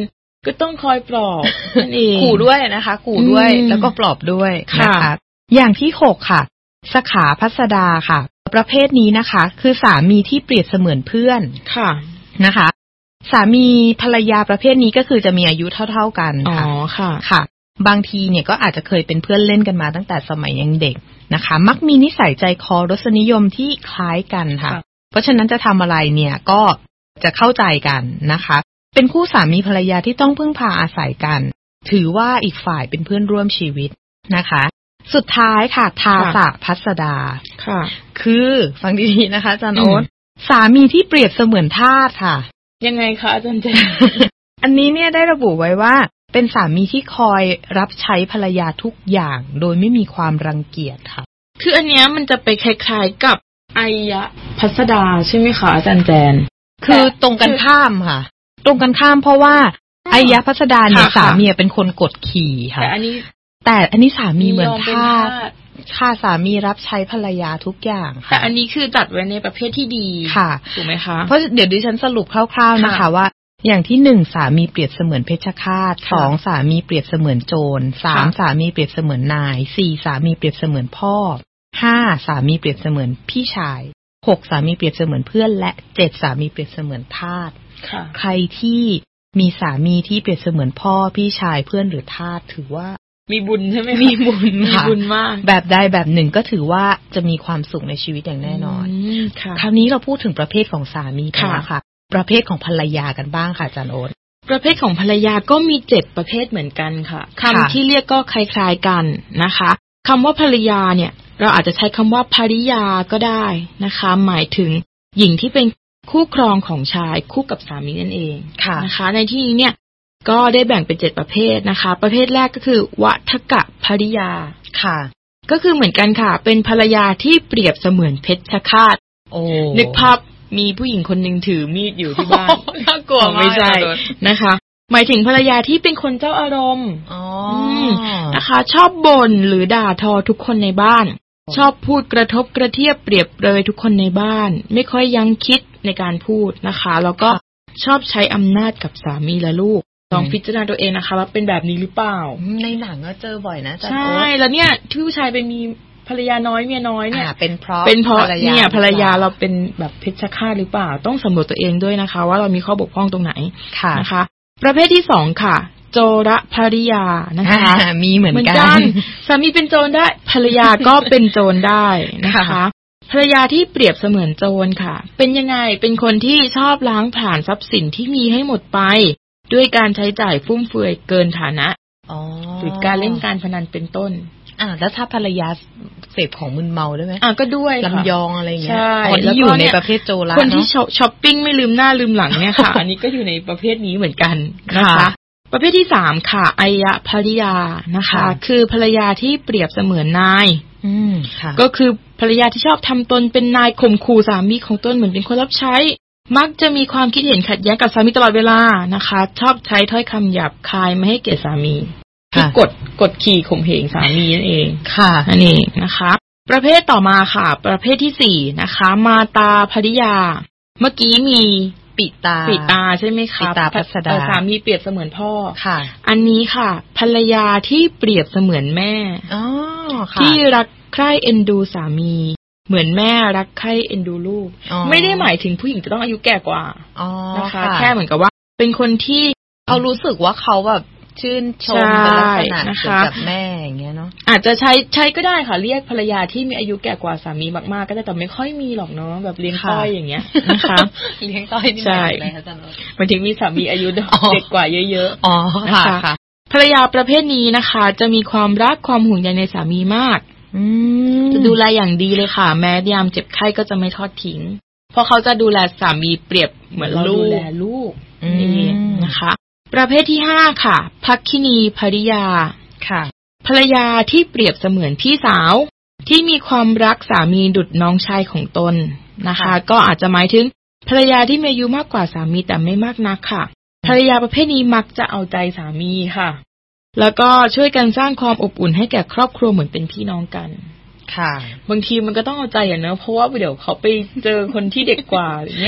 ก็ต้องคอยปลอบนั่นเองขู่ด้วยนะคะขู่ด้วยแล้วก็ปลอบด้วยนะคะอย่างที่หกค่ะสขาพัสดาค่ะประเภทนี้นะคะคือสามีที่เปรียบเสมือนเพื่อนค่ะนะคะสามีภรรยาประเภทนี้ก็คือจะมีอายุเท่าๆกันค่ะอ๋อค่ะค่ะบางทีเนี่ยก็อาจจะเคยเป็นเพื่อนเล่นกันมาตั้งแต่สมัยยังเด็กนะคะมักมีนิสัยใจคอรสนิยมที่คล้ายกันค่ะเพราะฉะนั้นจะทำอะไรเนี่ยก็จะเข้าใจกันนะคะเป็นคู่สามีภรรยาที่ต้องพึ่งพาอาศัยกันถือว่าอีกฝ่ายเป็นเพื่อนร่วมชีวิตนะคะสุดท้ายค่ะทาสะพัสดาค่ะคือฟังดีๆนะคะอาจารย์โอ๊ตสามีที่เปรียบเสมือนทาสค่ะยังไงคะอาจารย์เจนอันนี้เนี่ยได้ระบุไว้ว่าเป็นสามีที่คอยรับใช้ภรรยาทุกอย่างโดยไม่มีความรังเกียจค่ะคืออันเนี้ยมันจะไปคล้ายๆกับไอยะพัสดาใช่ไหมคะอาจารย์แจนคือตรงกันข้ามค่ะตรงกันข้ามเพราะว่าไอยะพัสดาเนี่ยสามีเป็นคนกดขี่ค่ะแต่อันนี้แต่อันนี้สามีเหมือนทาสค่ะสามีรับใช้ภรรยาทุกอย่างค่ะแต่อันนี้คือจัดไว้ในประเภทที่ดีค่ะถูกไหมคะเพราะเดี๋ยวดิฉันสรุปคร่าวๆนะคะว่าอย่างที่หนึ่งสามีเปรียบเสมือนเพชฌฆาตสองสามีเปรียบเสมือนโจรสามสามีเปรียบเสมือนนายสี่สามีเปรียบเสมือนพ่อห้าสามีเปรียบเสมือนพี่ชายหกสามีเปรียบเสมือนเพื่อนและเจ็ดสามีเปรียบเสมือนทาสใครที่มีสามีที่เปรียบเสมือนพ่อพี่ชายเพื่อนหรือทาสถือว่ามีบุญใช่ไหมมีบุญค่ะมีบุญมากแบบใดแบบหนึ่งก็ถือว่าจะมีความสุขในชีวิตอย่างแน่นอนคราวนี้เราพูดถึงประเภทของสามีกันนะคะประเภทของภรรยากันบ้างค่ะอาจารย์โอ๊ตประเภทของภรรยาก็มีเจ็ดประเภทเหมือนกันค่ะคำที่เรียกก็คล้ายๆกันนะคะคำว่าภรรยาเนี่ยเราอาจจะใช้คำว่าภริยาก็ได้นะคะหมายถึงหญิงที่เป็นคู่ครองของชายคู่กับสามีนั่นเองนะคะในที่นี้เนี่ยก็ได้แบ่งเป็นเจ็ดประเภทนะคะประเภทแรกก็คือวัฏกะภริยาค่ะก็คือเหมือนกันค่ะเป็นภรรยาที่เปรียบเสมือนเพชฌฆาตโอ้นึกภาพมีผู้หญิงคนหนึ่งถือมีดอยู่ที่บ้านน่ากลัวไม่ใช่นะคะหมายถึงภรรยาที่เป็นคนเจ้าอารมณ์นะคะชอบบ่นหรือด่าทอทุกคนในบ้านชอบพูดกระทบกระเทียบเปรียบเปรยทุกคนในบ้านไม่ค่อยยั้งคิดในการพูดนะคะแล้วก็ชอบใช้อำนาจกับสามีและลูกลองพิจารณาตัวเองนะคะว่าเป็นแบบนี้หรือเปล่าในหนังก็เจอบ่อยนะใช่แล้วเนี่ยที่ผู้ชายไปมีภรรยาน้อยเมียน้อยเนี่ยเป็นเพราะเป็นเพราะเนี่ยภรรยาเราเป็นแบบเพชฌฆาตหรือเปล่าต้องสำรวจตัวเองด้วยนะคะว่าเรามีข้อบกพร่องตรงไหนนะคะประเภทที่สองค่ะโจรภริยานะคะมีเหมือนกันสามีเป็นโจรได้ภรรยาก็เป็นโจรได้นะคะภรรยาที่เปรียบเสมือนโจรค่ะเป็นยังไงเป็นคนที่ชอบล้างผลาญทรัพย์สินที่มีให้หมดไปด้วยการใช้จ่ายฟุ่มเฟือยเกินฐานะหรือการเล่นการพนันเป็นต้นอ่าแล้วถ้าภรรยาเสพของมึนเมาได้ไหมอ่าก็ด้วยลำยองอะไรเงี้ยคนที่อยู่ในประเภทโจรคนที่ช้อปปิ้งไม่ลืมหน้าลืมหลังเนี่ยค่ะ อันนี้ก็อยู่ในประเภทนี้เหมือนกันนะคะประเภทที่สามค่ะไอยะภริยานะคะคือภรรยาที่เปรียบเสมือนนายก็คือภรรยาที่ชอบทำตนเป็นนายข่มขู่สามีของตนเหมือนเป็นคนรับใช้มักจะมีความคิดเห็นขัดแย้งกับสามีตลอดเวลานะคะชอบใช้ถ้อยคำหยาบคายไม่ให้เกียรติสามีที่กดกดขี่ข่มเหงสามีนั่นเองค่ะนั่นเองนะคะประเภทต่อมาค่ะประเภทที่สี่นะคะมาตาภริยาเมื่อกี้มีปิตาปิตาใช่ไหมคะปิตาพัสดาสามีเปรียบเสมือนพ่อค่ะอันนี้ค่ะภรรยาที่เปรียบเสมือนแม่อ๋อค่ะที่รักใคร่เอ็นดูสามีเหมือนแม่รักใคร่เอ็นดูลูกไม่ได้หมายถึงผู้หญิงจะต้องอายุแก่กว่านะคะแค่เหมือนกับว่าเป็นคนที่เขารู้สึกว่าเขาแบบชื่นชมเป็นลักษณะนะคะกับแม่อย่างเงี้ยเนาะอาจจะใช้ใช้ก็ได้ค่ะเรียกภรรยาที่มีอายุแก่กว่าสามีมากๆก็ได้แต่ไม่ค่อยมีหรอกเนาะแบบเลี้ยงต้อยอย่างเงี้ยนะคะเลี้ยงต้อยนี่ใช่บางทีมีสามีอายุเด็กกว่าเยอะๆอ๋อค่ะภรรยาประเภทนี้นะคะจะมีความรักความห่วงใยในสามีมากจะดูแลอย่างดีเลยค่ะแม้ยามเจ็บไข้ก็จะไม่ทอดทิ้งเพราะเขาจะดูแลสามีเปรียบเหมือนเราดูแลลูกนี่นะคะประเภทที่ห้าค่ะภักคินีภริยาค่ะภรรยาที่เปรียบเสมือนพี่สาวที่มีความรักสามีดุจน้องชายของตนนะคะก็อาจจะหมายถึงภรรยาที่มีอายุมากกว่าสามีแต่ไม่มากนักค่ะภรรยาประเภทนี้มักจะเอาใจสามีค่ะแล้วก็ช่วยกันสร้างความอบอุ่นให้แก่ครอบครัวเหมือนเป็นพี่น้องกันค่ะบางทีมันก็ต้องเอาใจอ่ะเนอะเพราะว่าเดี๋ยวเขาไปเจอคนที่เด็กกว่าอย่างเงี้ย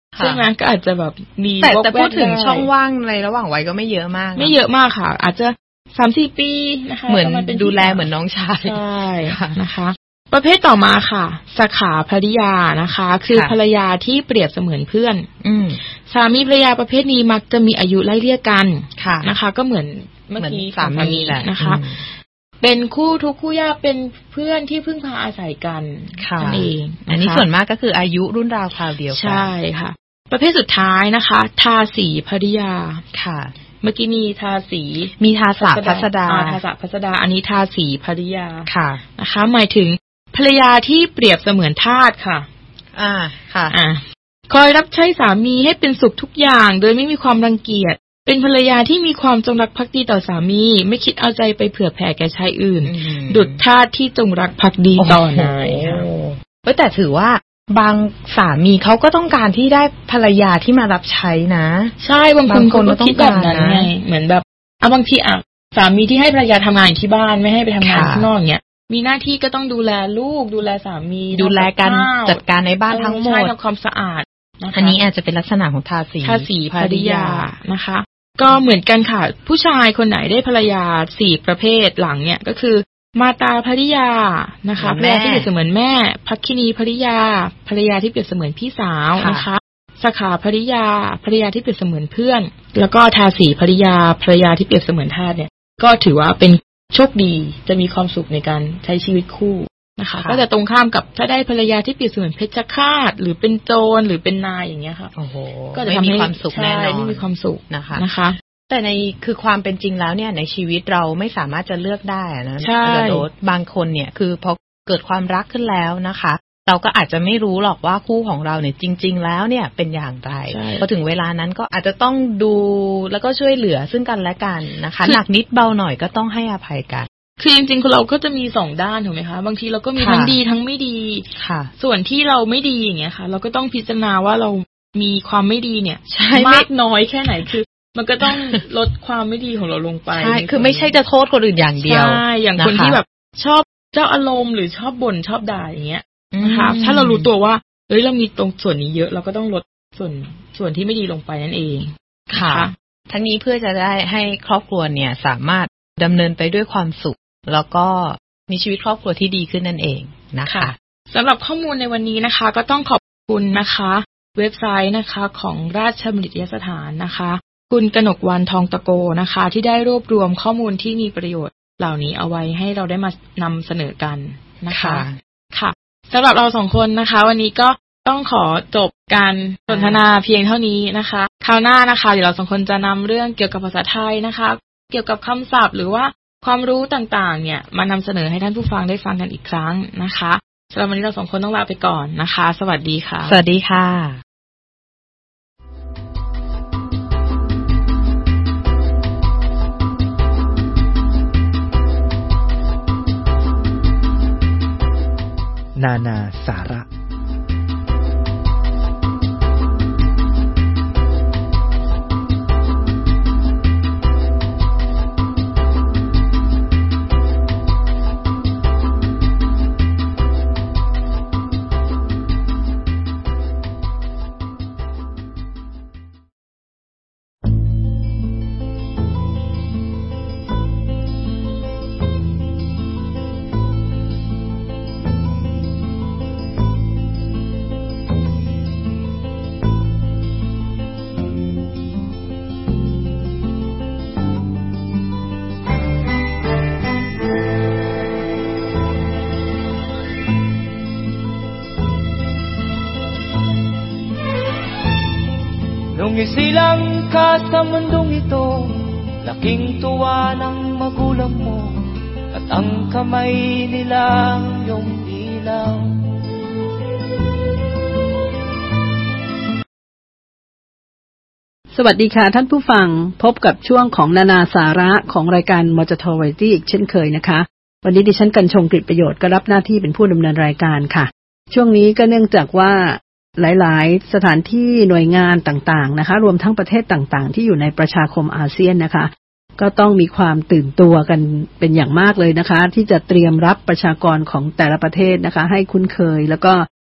ใช่ไหมก็อาจจะแบบมีแต่แต่พูดถึงช่องว่างในระหว่างวัยก็ไม่เยอะมากไม่เยอะมากค่ะอาจจะ สามสี่ ปีนะคะเหมือนดูแลเหมือนน้องชายใช่นะคะประเภทต่อมาค่ะสขาภริยานะคะคือภรรยาที่เปรียบเสมือนเพื่อนสามีภรรยาประเภทนี้มักจะมีอายุไล่เลี่ยกันนะคะก็เหมือนเมื่อกี้สามีนะคะเป็นคู่ทุกคู่ยากเป็นเพื่อนที่พึ่งพาอาศัยกันนั่นเองอันนี้ส่วนมากก็คืออายุรุ่นราวคราวเดียวกันใช่ค่ะประเภทสุดท้ายนะคะทาสีภริยาค่ะเมื่อกี้มีทาสีมีทาสะพัสดาทาสะพัสดาอันนี้ทาสีภริยาค่ะนะคะหมายถึงภรรยาที่เปรียบเสมือนทาสค่ะอ่าค่ะอ่าคอยรับใช้สามีให้เป็นสุขทุกอย่างโดยไม่มีความรังเกียจเป็นภรรยาที่มีความจงรักภักดีต่อสามีไม่คิดเอาใจไปเผื่อแผ่แก่ชายอื่นดุจทาสที่จงรักภักดีต่อนายค่ะแต่ถือว่าบางสามีเขาก็ต้องการที่ได้ภรรยาที่มารับใช้นะใช่บางคนคนก็คิดแบบนั้นไงเหมือนแบบอ่ะบางทีอ่ะสามีที่ให้ภรรยาทำงานที่บ้านไม่ให้ไปทำงานข้างนอกเนี้ยมีหน้าที่ก็ต้องดูแลลูกดูแลสามีดูแลการจัดการในบ้านทั้งหมดทำความสะอาดอันนี้อาจจะเป็นลักษณะของทาสีทาสีภริยานะคะก็เหมือนกันค่ะผู้ชายคนไหนได้ภรรยาสี่ประเภทหลังเนี่ยก็คือมาตาภริยานะคะภรรยาที่เปรียบเสมือนแม่ภัคคินีภริยาภรรยาที่เปรียบเสมือนพี่สาวนะคะสขาภริยาภรรยาที่เปรียบเสมือนเพื่อนแล้วก็ทาสีภริยาภรรยาที่เปรียบเสมือนทาสเนี่ยก็ถือว่าเป็นโชคดีจะมีความสุขในการใช้ชีวิตคู่นะคะก็จะตรงข้ามกับถ้าได้ภรรยาที่เปรียบเสมือนเพชฌฆาตหรือเป็นโจรหรือเป็นนายอย่างเงี้ยค่ะโอ้โหก็จะทำให้ความสุขแน่นอนไม่มีความสุขนะคะนะคะแต่ในคือความเป็นจริงแล้วเนี่ยในชีวิตเราไม่สามารถจะเลือกได้นะใช่บางคนเนี่ยคือพอเกิดความรักขึ้นแล้วนะคะเราก็อาจจะไม่รู้หรอกว่าคู่ของเราเนี่ยจริงๆแล้วเนี่ยเป็นอย่างไรพอถึงเวลานั้นก็อาจจะต้องดูแล้วก็ช่วยเหลือซึ่งกันและกันนะคะหนักนิดเบาหน่อยก็ต้องให้อภัยกันคือจริงๆเราก็จะมีสองด้านถูกไหมคะบางทีเราก็มีทั้งดีทั้งไม่ดีค่ะส่วนที่เราไม่ดีอย่างเงี้ยค่ะเราก็ต้องพิจารณาว่าเรามีความไม่ดีเนี่ยมากน้อยแค่ไหนคือมันก็ต้องลดความไม่ดีของเราลงไปใช่คือไม่ใช่จะโทษคนอื่นอย่างเดียวใช่อย่างคนที่แบบชอบเจ้าอารมณ์หรือชอบบ่นชอบด่าอย่างเงี้ยนะคะถ้าเรารู้ตัวว่าเอ้ยเรามีตรงส่วนนี้เยอะเราก็ต้องลดส่วนส่วนที่ไม่ดีลงไปนั่นเองค่ะทั้งนี้เพื่อจะได้ให้ครอบครัวเนี่ยสามารถดำเนินไปด้วยความสุขแล้วก็มีชีวิตครอบครัวที่ดีขึ้นนั่นเองนะคะสำหรับข้อมูลในวันนี้นะคะก็ต้องขอบคุณนะคะเว็บไซต์นะคะของราชบัณฑิตยสถานนะคะคุณกนกวรรณทองตะโกนะคะที่ได้รวบรวมข้อมูลที่มีประโยชน์เหล่านี้เอาไว้ให้เราได้มานำเสนอกันนะคะค่ะสำหรับเราสองคนนะคะวันนี้ก็ต้องขอจบการสนทนาเพียงเท่านี้นะคะคราวหน้านะคะเดี๋ยวเราสองคนจะนำเรื่องเกี่ยวกับภาษาไทยนะคะเกี่ยวกับคำศัพท์หรือว่าความรู้ต่างๆเนี่ยมานำเสนอให้ท่านผู้ฟังได้ฟังกันอีกครั้งนะคะสำหรับวันนี้เราสองคนต้องลาไปก่อนนะคะสวัสดีค่ะสวัสดีค่ะนานาสาระ Nung isilang ka sa mundong ito, laking tuwa ng magulang mo, at ang kamay nilang iyong ilaw. สวัสดีค่ะท่านผู้ฟังพบกับช่วงของนานาสาระของรายการมจทวาไรตี้อีกเช่นเคยนะคะวันนี้ดิฉันกัญชงกฤษประโยชน์ก็รับหน้าที่เป็นผู้ดำเนินรายการค่ะช่วงนี้ก็เนื่องจากว่าหลายๆสถานที่หน่วยงานต่างๆนะคะรวมทั้งประเทศต่างๆที่อยู่ในประชาคมอาเซียนนะคะก็ต้องมีความตื่นตัวกันเป็นอย่างมากเลยนะคะที่จะเตรียมรับประชากรของแต่ละประเทศนะคะให้คุ้นเคยแล้วก็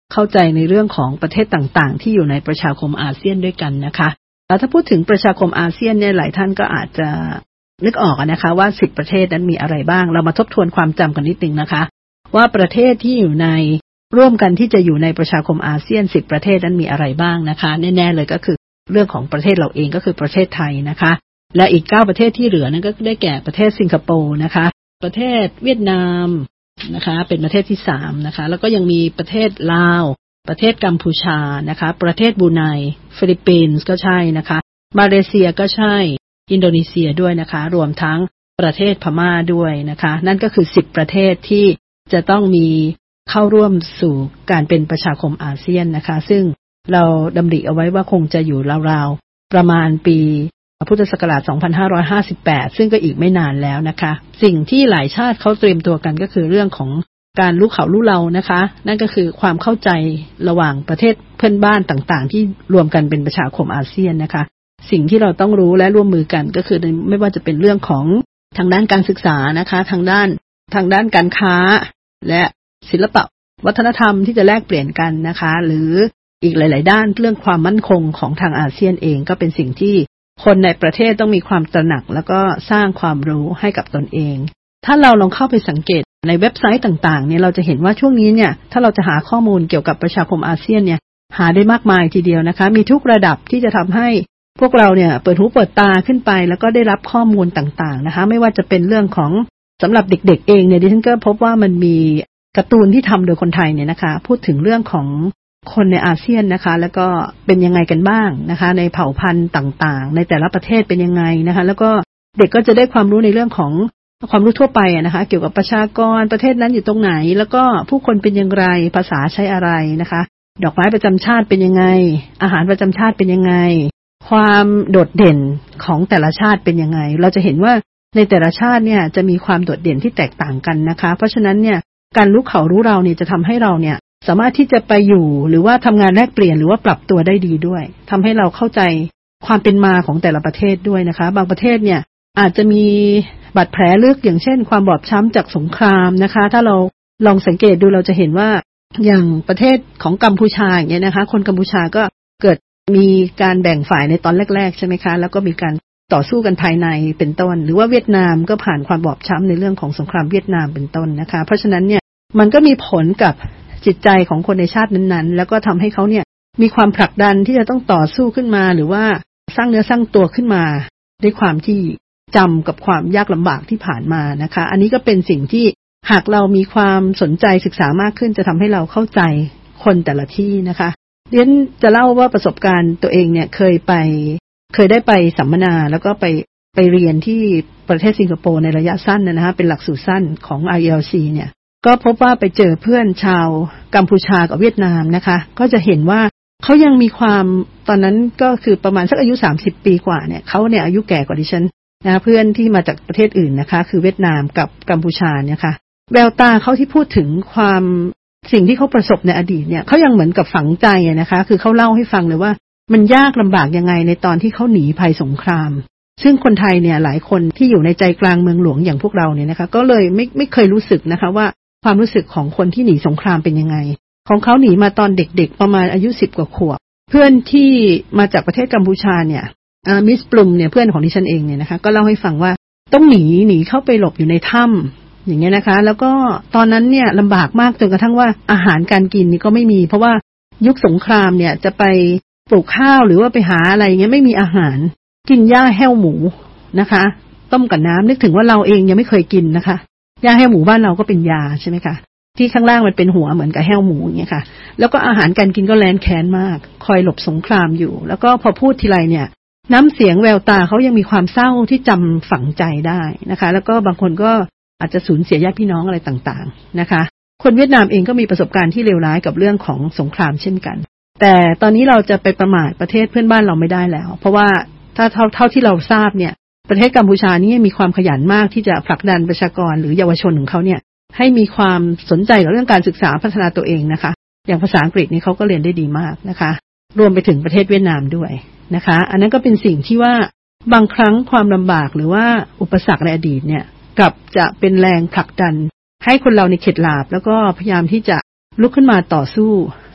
เข้าใจในเรื่องของประเทศต่างๆที่อยู่ในประชาคมอาเซียนด้วยกันนะคะแล้วถ้าพูดถึงประชาคมอาเซียนเนี่ยหลายท่านก็อาจจะนึกออกนะคะว่าสิบประเทศนั้นมีอะไรบ้างเรามาทบทวนความจำกันนิดนึงนะคะว่าประเทศที่อยู่ในร่วมกันที่จะอยู่ในประชาคมอาเซียนสิบประเทศนั้นมีอะไรบ้างนะคะแน่ๆเลยก็คือเรื่องของประเทศเราเองก็คือประเทศไทยนะคะและอีกเก้าประเทศที่เหลือนั้นก็ได้แก่ประเทศสิงคโปร์นะคะประเทศเวียดนามนะคะเป็นประเทศที่สามนะคะแล้วก็ยังมีประเทศลาวประเทศกัมพูชานะคะประเทศบรูไนฟิลิปปินส์ก็ใช่นะคะมาเลเซียก็ใช่อินโดนีเซียด้วยนะคะรวมทั้งประเทศพม่าด้วยนะคะนั่นก็คือสิบประเทศที่จะต้องมีเข้าร่วมสู่การเป็นประชาคมอาเซียนนะคะซึ่งเราดำริเอาไว้ว่าคงจะอยู่ราวๆประมาณปีพุทธศักราชสองพันห้าร้อยห้าสิบแปดซึ่งก็อีกไม่นานแล้วนะคะสิ่งที่หลายชาติเขาเตรียมตัวกันก็คือเรื่องของการรู้เขารู้เรานะคะนั่นก็คือความเข้าใจระหว่างประเทศเพื่อนบ้านต่างๆที่รวมกันเป็นประชาคมอาเซียนนะคะสิ่งที่เราต้องรู้และร่วมมือกันก็คือไม่ว่าจะเป็นเรื่องของทางด้านการศึกษานะคะทางด้านทางด้านการค้าและศิลปะวัฒนธรรมที่จะแลกเปลี่ยนกันนะคะหรืออีกหลายๆด้านเรื่องความมั่นคงของทางอาเซียนเองก็เป็นสิ่งที่คนในประเทศต้องมีความตระหนักแล้วก็สร้างความรู้ให้กับตนเองถ้าเราลองเข้าไปสังเกตในเว็บไซต์ต่างๆเนี่ยเราจะเห็นว่าช่วงนี้เนี่ยถ้าเราจะหาข้อมูลเกี่ยวกับประชาคมอาเซียนเนี่ยหาได้มากมายทีเดียวนะคะมีทุกระดับที่จะทำให้พวกเราเนี่ยเปิดหูเปิดตาขึ้นไปแล้วก็ได้รับข้อมูลต่างๆนะคะไม่ว่าจะเป็นเรื่องของสำหรับเด็กๆเองเนี่ยดิฉันก็พบว่ามันมีการ์ตูนที่ทำโดยคนไทยเนี่ยนะคะพูดถึงเรื่องของคนในอาเซียนนะคะแล้วก็เป็นยังไงกันบ้างนะคะในเผ่าพันธุ์ต่างๆในแต่ละประเทศเป็นยังไงนะคะแล้วก็เด็กก็จะได้ความรู้ในเรื่องของความรู้ทั่วไปนะคะเกี่ยวกับประชากรประเทศนั้นอยู่ตรงไหนแล้วก็ผู้คนเป็นอย่างไรภาษาใช้อะไรนะคะดอกไม้ประจำชาติเป็นยังไงอาหารประจำชาติเป็นยังไงความโดดเด่นของแต่ละชาติเป็นยังไงเราจะเห็นว่าในแต่ละชาติเนี่ยจะมีความโดดเด่นที่แตกต่างกันนะคะเพราะฉะนั้นเนี่ยการรู้เขารู้เราเนี่ยจะทำให้เราเนี่ยสามารถที่จะไปอยู่หรือว่าทำงานแลกเปลี่ยนหรือว่าปรับตัวได้ดีด้วยทำให้เราเข้าใจความเป็นมาของแต่ละประเทศด้วยนะคะบางประเทศเนี่ยอาจจะมีบาดแผลลึกอย่างเช่นความบอบช้ำจากสงครามนะคะถ้าเราลองสังเกตดูเราจะเห็นว่าอย่างประเทศของกัมพูชาอย่างเงี้ยนะคะคนกัมพูชาก็เกิดมีการแบ่งฝ่ายในตอนแรกๆใช่ไหมคะแล้วก็มีการต่อสู้กันภายในเป็นต้นหรือว่าเวียดนามก็ผ่านความบอบช้ำในเรื่องของสงครามเวียดนามเป็นต้นนะคะเพราะฉะนั้นเนี่ยมันก็มีผลกับจิตใจของคนในชาตินั้นๆแล้วก็ทำให้เขาเนี่ยมีความผลักดันที่จะต้องต่อสู้ขึ้นมาหรือว่าสร้างเนื้อสร้างตัวขึ้นมาด้วยความที่จำกับความยากลำบากที่ผ่านมานะคะอันนี้ก็เป็นสิ่งที่หากเรามีความสนใจศึกษามากขึ้นจะทำให้เราเข้าใจคนแต่ละที่นะคะเรียนจะเล่าว่าประสบการณ์ตัวเองเนี่ยเคยไปเคยได้ไปสัมมนาแล้วก็ไปไปเรียนที่ประเทศสิงคโปร์ในระยะสั้นนะคะเป็นหลักสูตรสั้นของ ไอ แอล ซี เนี่ยก็พบว่าไปเจอเพื่อนชาวกัมพูชากับเวียดนามนะคะก็จะเห็นว่าเขายังมีความตอนนั้นก็คือประมาณสักอายุสามสิบปีกว่าเนี่ยเขาเนี่ยอายุแก่กว่าดิฉันนะเพื่อนที่มาจากประเทศอื่นนะคะคือเวียดนามกับกัมพูชาเนี่ยค่ะแววตาเขาที่พูดถึงความสิ่งที่เขาประสบในอดีตเนี่ยเขายังเหมือนกับฝังใจนะคะคือเขาเล่าให้ฟังเลยว่ามันยากลำบากยังไงในตอนที่เขาหนีภัยสงครามซึ่งคนไทยเนี่ยหลายคนที่อยู่ในใจกลางเมืองหลวงอย่างพวกเราเนี่ยนะคะก็เลยไม่ไม่เคยรู้สึกนะคะว่าความรู้สึกของคนที่หนีสงครามเป็นยังไงของเขาหนีมาตอนเด็กๆประมาณอายุสิบกว่าขวบเพื่อนที่มาจากประเทศกัมพูชาเนี่ยมิสปลุมเนี่ยเพื่อนของดิฉันเองเนี่ยนะคะก็เล่าให้ฟังว่าต้องหนีหนีเข้าไปหลบอยู่ในถ้ำอย่างเงี้ยนะคะแล้วก็ตอนนั้นเนี่ยลำบากมากจนกระทั่งว่าอาหารการกินนี่ก็ไม่มีเพราะว่ายุคสงครามเนี่ยจะไปปลูกข้าวหรือว่าไปหาอะไรเงี้ยไม่มีอาหารกินหญ้าแห้วหมูนะคะต้มกับน้ำนึกถึงว่าเราเองยังไม่เคยกินนะคะหญ้าแห้วหมูบ้านเราก็เป็นยาใช่ไหมคะที่ข้างล่างมันเป็นหัวเหมือนกับแห้วหมูอย่างเงี้ยค่ะแล้วก็อาหารการกินก็แลนแค้นมากคอยหลบสงครามอยู่แล้วก็พอพูดทีไรเนี่ยน้ำเสียงแววตาเขายังมีความเศร้าที่จำฝังใจได้นะคะแล้วก็บางคนก็อาจจะสูญเสียญาติพี่น้องอะไรต่างๆนะคะคนเวียดนามเองก็มีประสบการณ์ที่เลวร้ายกับเรื่องของสงครามเช่นกันแต่ตอนนี้เราจะไปประมาทประเทศเพื่อนบ้านเราไม่ได้แล้วเพราะว่าถ้าเท่าเท่าที่เราทราบเนี่ยประเทศกัมพูชานี่มีความขยันมากที่จะผลักดันประชากรหรือเยาวชนของเขาเนี่ยให้มีความสนใจกับเรื่องการศึกษาพัฒนาตัวเองนะคะอย่างภาษาอังกฤษนี่เขาก็เรียนได้ดีมากนะคะรวมไปถึงประเทศเวียดนามด้วยนะคะอันนั้นก็เป็นสิ่งที่ว่าบางครั้งความลำบากหรือว่าอุปสรรคในอดีตเนี่ยกลับจะเป็นแรงผลักดันให้คนเราในเข็ดหลาบแล้วก็พยายามที่จะลุกขึ้นมาต่อสู้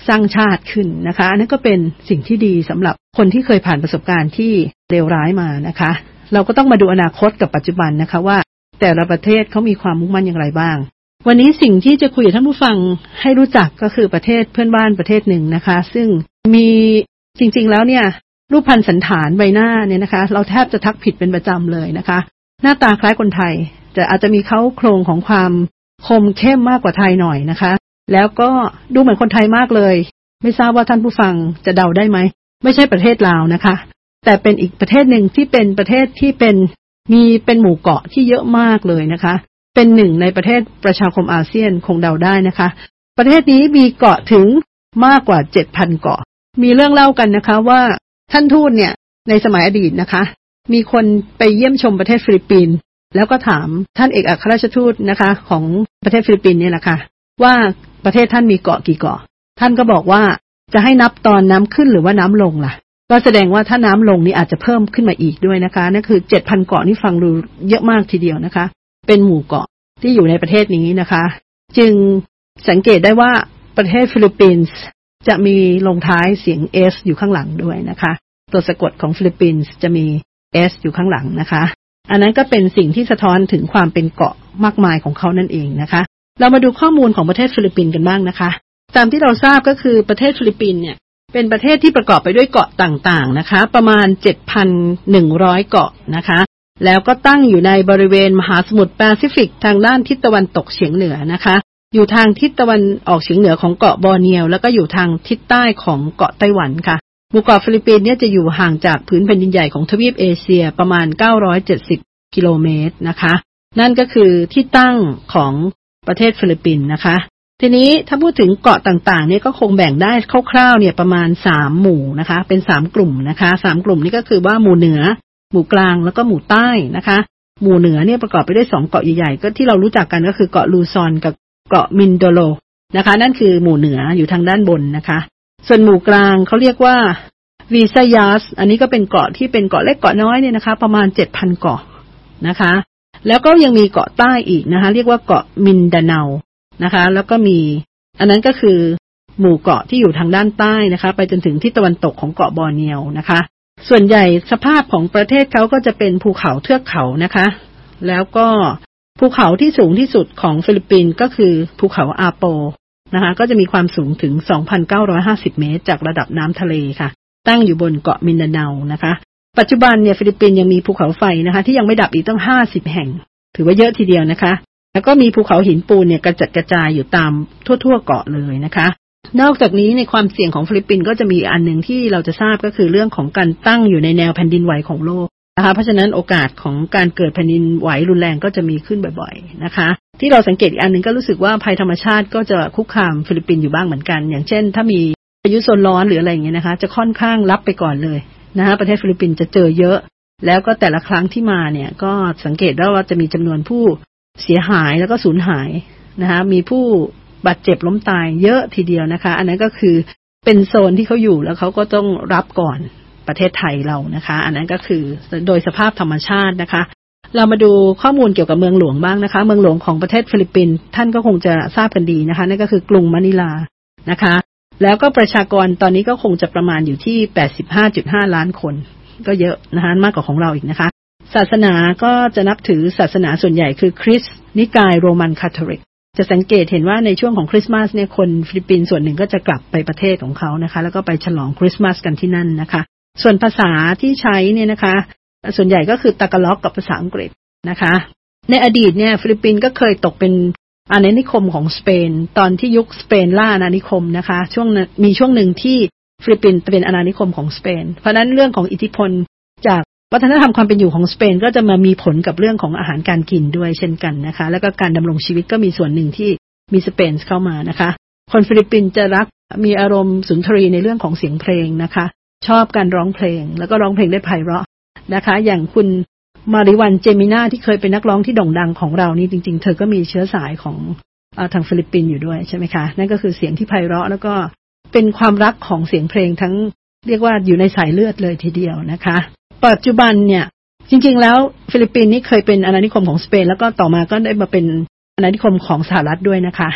สร้างชาติขึ้นนะคะอันนั้นก็เป็นสิ่งที่ดีสำหรับคนที่เคยผ่านประสบการณ์ที่เลวร้ายมานะคะเราก็ต้องมาดูอนาคตกับปัจจุบันนะคะว่าแต่ละประเทศเขามีความมุ่งมั่นอย่างไรบ้างวันนี้สิ่งที่จะคุยกับท่านผู้ฟังให้รู้จักก็คือประเทศเพื่อนบ้านประเทศหนึ่งนะคะซึ่งมีจริงๆแล้วเนี่ยรูปพรรณสันฐานใบหน้าเนี่ยนะคะเราแทบจะทักผิดเป็นประจำเลยนะคะหน้าตาคล้ายคนไทยแต่อาจจะมีเค้าโครงของความคมเข้มมากกว่าไทยหน่อยนะคะแล้วก็ดูเหมือนคนไทยมากเลยไม่ทราบว่าท่านผู้ฟังจะเดาได้ไหมไม่ใช่ประเทศลาวนะคะแต่เป็นอีกประเทศหนึ่งที่เป็นประเทศที่เป็นมีเป็นหมู่เกาะที่เยอะมากเลยนะคะเป็นหนึ่งในประเทศประชาคมอาเซียนคงเดาได้นะคะประเทศนี้มีเกาะถึงมากกว่า เจ็ดพัน เกาะมีเรื่องเล่ากันนะคะว่าท่านทูตเนี่ยในสมัยอดีตนะคะมีคนไปเยี่ยมชมประเทศฟิลิปปินส์แล้วก็ถามท่านเอกอัครราชทูตนะคะของประเทศฟิลิปปินส์เนี่ยแหละค่ะว่าประเทศท่านมีเกาะกี่เกาะท่านก็บอกว่าจะให้นับตอนน้ำขึ้นหรือว่าน้ำลงล่ะก็แสดงว่าถ้าน้ำลงนี่อาจจะเพิ่มขึ้นมาอีกด้วยนะคะนั่นคือ เจ็ดพัน เกาะนี่ฟังดูเยอะมากทีเดียวนะคะเป็นหมู่เกาะที่อยู่ในประเทศนี้นะคะจึงสังเกตได้ว่าประเทศฟิลิปปินส์จะมีลงท้ายเสียง S อยู่ข้างหลังด้วยนะคะตัวสะกดของฟิลิปปินส์จะมี S อยู่ข้างหลังนะคะอันนั้นก็เป็นสิ่งที่สะท้อนถึงความเป็นเกาะมากมายของเขานั่นเองนะคะเรามาดูข้อมูลของประเทศฟิลิปปินส์กันบ้างนะคะตามที่เราทราบก็คือประเทศฟิลิปปินส์เนี่ยเป็นประเทศที่ประกอบไปด้วยเกาะต่างๆนะคะประมาณ เจ็ดพันหนึ่งร้อย เกาะนะคะแล้วก็ตั้งอยู่ในบริเวณมหาสมุทรแปซิฟิกทางด้านทิศตะวันตกเฉียงเหนือนะคะอยู่ทางทิศตะวันออกเฉียงเหนือของเกาะบอร์เนียวแล้วก็อยู่ทางทิศใต้ของเกาะไต้หวันค่ะหมู่เกาะฟิลิปปินส์เนี่ยจะอยู่ห่างจากพื้นแผ่นดินใหญ่ของทวีปเอเชียประมาณเก้าร้อยเจ็ดสิบกิโลเมตรนะคะนั่นก็คือที่ตั้งของประเทศฟิลิปปินส์นะคะทีนี้ถ้าพูดถึงเกาะต่างๆเนี่ยก็คงแบ่งได้คร่าวๆเนี่ยประมาณสามหมู่นะคะเป็นสามกลุ่มนะคะสามกลุ่มนี้ก็คือว่าหมู่เหนือหมู่กลางแล้วก็หมู่ใต้นะคะหมู่เหนือเนี่ยประกอบไปด้วยสองเกาะใหญ่ๆก็ที่เรารู้จักกันก็คือเกาะลูซอนกับเกาะมินโดโลนะคะนั่นคือหมู่เหนืออยู่ทางด้านบนนะคะส่วนหมู่กลางเขาเรียกว่าวีซายาสอันนี้ก็เป็นเกาะที่เป็นเกาะเล็กเกาะน้อยเนี่ยนะคะประมาณ เจ็ดพัน เกาะนะคะแล้วก็ยังมีเกาะใต้อีกนะคะเรียกว่าเกาะมินดาเนานะคะแล้วก็มีอันนั้นก็คือหมู่เกาะที่อยู่ทางด้านใต้นะคะไปจนถึงทิศตะวันตกของเกาะบอร์เนียวนะคะส่วนใหญ่สภาพของประเทศเขาก็จะเป็นภูเขาเทือกเขานะคะแล้วก็ภูเขาที่สูงที่สุดของฟิลิปปินส์ก็คือภูเขาอาโปนะคะก็จะมีความสูงถึง สองพันเก้าร้อยห้าสิบ เมตรจากระดับน้ำทะเลค่ะตั้งอยู่บนเกาะมินดาเนานะคะปัจจุบันเนี่ยฟิลิปปินส์ยังมีภูเขาไฟนะคะที่ยังไม่ดับอีกตั้งห้าสิบแห่งถือว่าเยอะทีเดียวนะคะแล้วก็มีภูเขาหินปูนเนี่ยกระจัดกระจายอยู่ตามทั่วๆเกาะเลยนะคะนอกจากนี้ในความเสี่ยงของฟิลิปปินส์ก็จะมีอันหนึ่งที่เราจะทราบก็คือเรื่องของการตั้งอยู่ในแนวแผ่นดินไหวของโลกนะคะเพราะฉะนั้นโอกาสของการเกิดแผ่นดินไหวรุนแรงก็จะมีขึ้นบ่อยๆนะคะที่เราสังเกตอีกอันนึงก็รู้สึกว่าภัยธรรมชาติก็จะคุกคามฟิลิปปินส์อยู่บ้างเหมือนกันอย่างเช่นถ้ามีพายุโซนร้อนหรืออะไรอย่างเงี้ยนะคะจะค่อนข้างรับไปก่อนเลยนะคะประเทศฟิลิปปินส์จะเจอเยอะแล้วก็แต่ละครั้งที่มาเนี่ยก็สังเกตได้ว่าจะมีจำนวนผู้เสียหายแล้วก็สูญหายนะคะมีผู้บาดเจ็บล้มตายเยอะทีเดียวนะคะอันนั้นก็คือเป็นโซนที่เขาอยู่แล้วเขาก็ต้องรับก่อนประเทศไทยเรานะคะอันนั้นก็คือโดยสภาพธรรมชาตินะคะเรามาดูข้อมูลเกี่ยวกับเมืองหลวงบ้างนะคะเมืองหลวงของประเทศฟิลิปปินส์ท่านก็คงจะทราบกันดีนะคะนั่นก็คือกรุงมะนิลานะคะแล้วก็ประชากรตอนนี้ก็คงจะประมาณอยู่ที่ แปดสิบห้าจุดห้า ล้านคนก็เยอะนะคะมากกว่าของเราอีกนะคะศาสนาก็จะนับถือศาสนาส่วนใหญ่คือคริสต์นิกายโรมันคาทอลิกจะสังเกตเห็นว่าในช่วงของคริสต์มาสเนี่ยคนฟิลิปปินส์ส่วนหนึ่งก็จะกลับไปประเทศของเขานะคะแล้วก็ไปฉลองคริสต์มาสกันที่นั่นนะคะส่วนภาษาที่ใช้เนี่ยนะคะส่วนใหญ่ก็คือตากาล็อกกับภาษาอังกฤษนะคะในอดีตเนี่ยฟิลิปปินส์ก็เคยตกเป็นอาณานิคมของสเปนตอนที่ยุคสเปนล่าอาณานิคมนะคะช่วงมีช่วงหนึ่งที่ฟิลิปปินส์เป็นอาณานิคมของสเปนเพราะนั้นเรื่องของอิทธิพลจากวัฒนธรรมความเป็นอยู่ของสเปนก็จะมามีผลกับเรื่องของอาหารการกินด้วยเช่นกันนะคะแล้วก็การดำรงชีวิตก็มีส่วนหนึ่งที่มีสเปนเข้ามานะคะคนฟิลิปปินส์จะรักมีอารมณ์สุนทรีในเรื่องของเสียงเพลงนะคะชอบการร้องเพลงแล้วก็ร้องเพลงได้ไพเราะนะคะอย่างคุณมาริวันเจมิน่าที่เคยเป็นนักร้องที่โด่งดังของเรานี่จริงๆเธอก็มีเชื้อสายของทางฟิลิปปินส์อยู่ด้วยใช่ไหมคะนั่นก็คือเสียงที่ไพเราะแล้วก็เป็นความรักของเสียงเพลงทั้งเรียกว่าอยู่ในสายเลือดเลยทีเดียวนะคะปัจจุบันเนี่ยจริงๆแล้วฟิลิปปินส์นี่เคยเป็นอาณานิคมของสเปนแล้วก็ต่อมาก็ได้มาเป็นอาณานิคมของสหรัฐด้วยนะคะ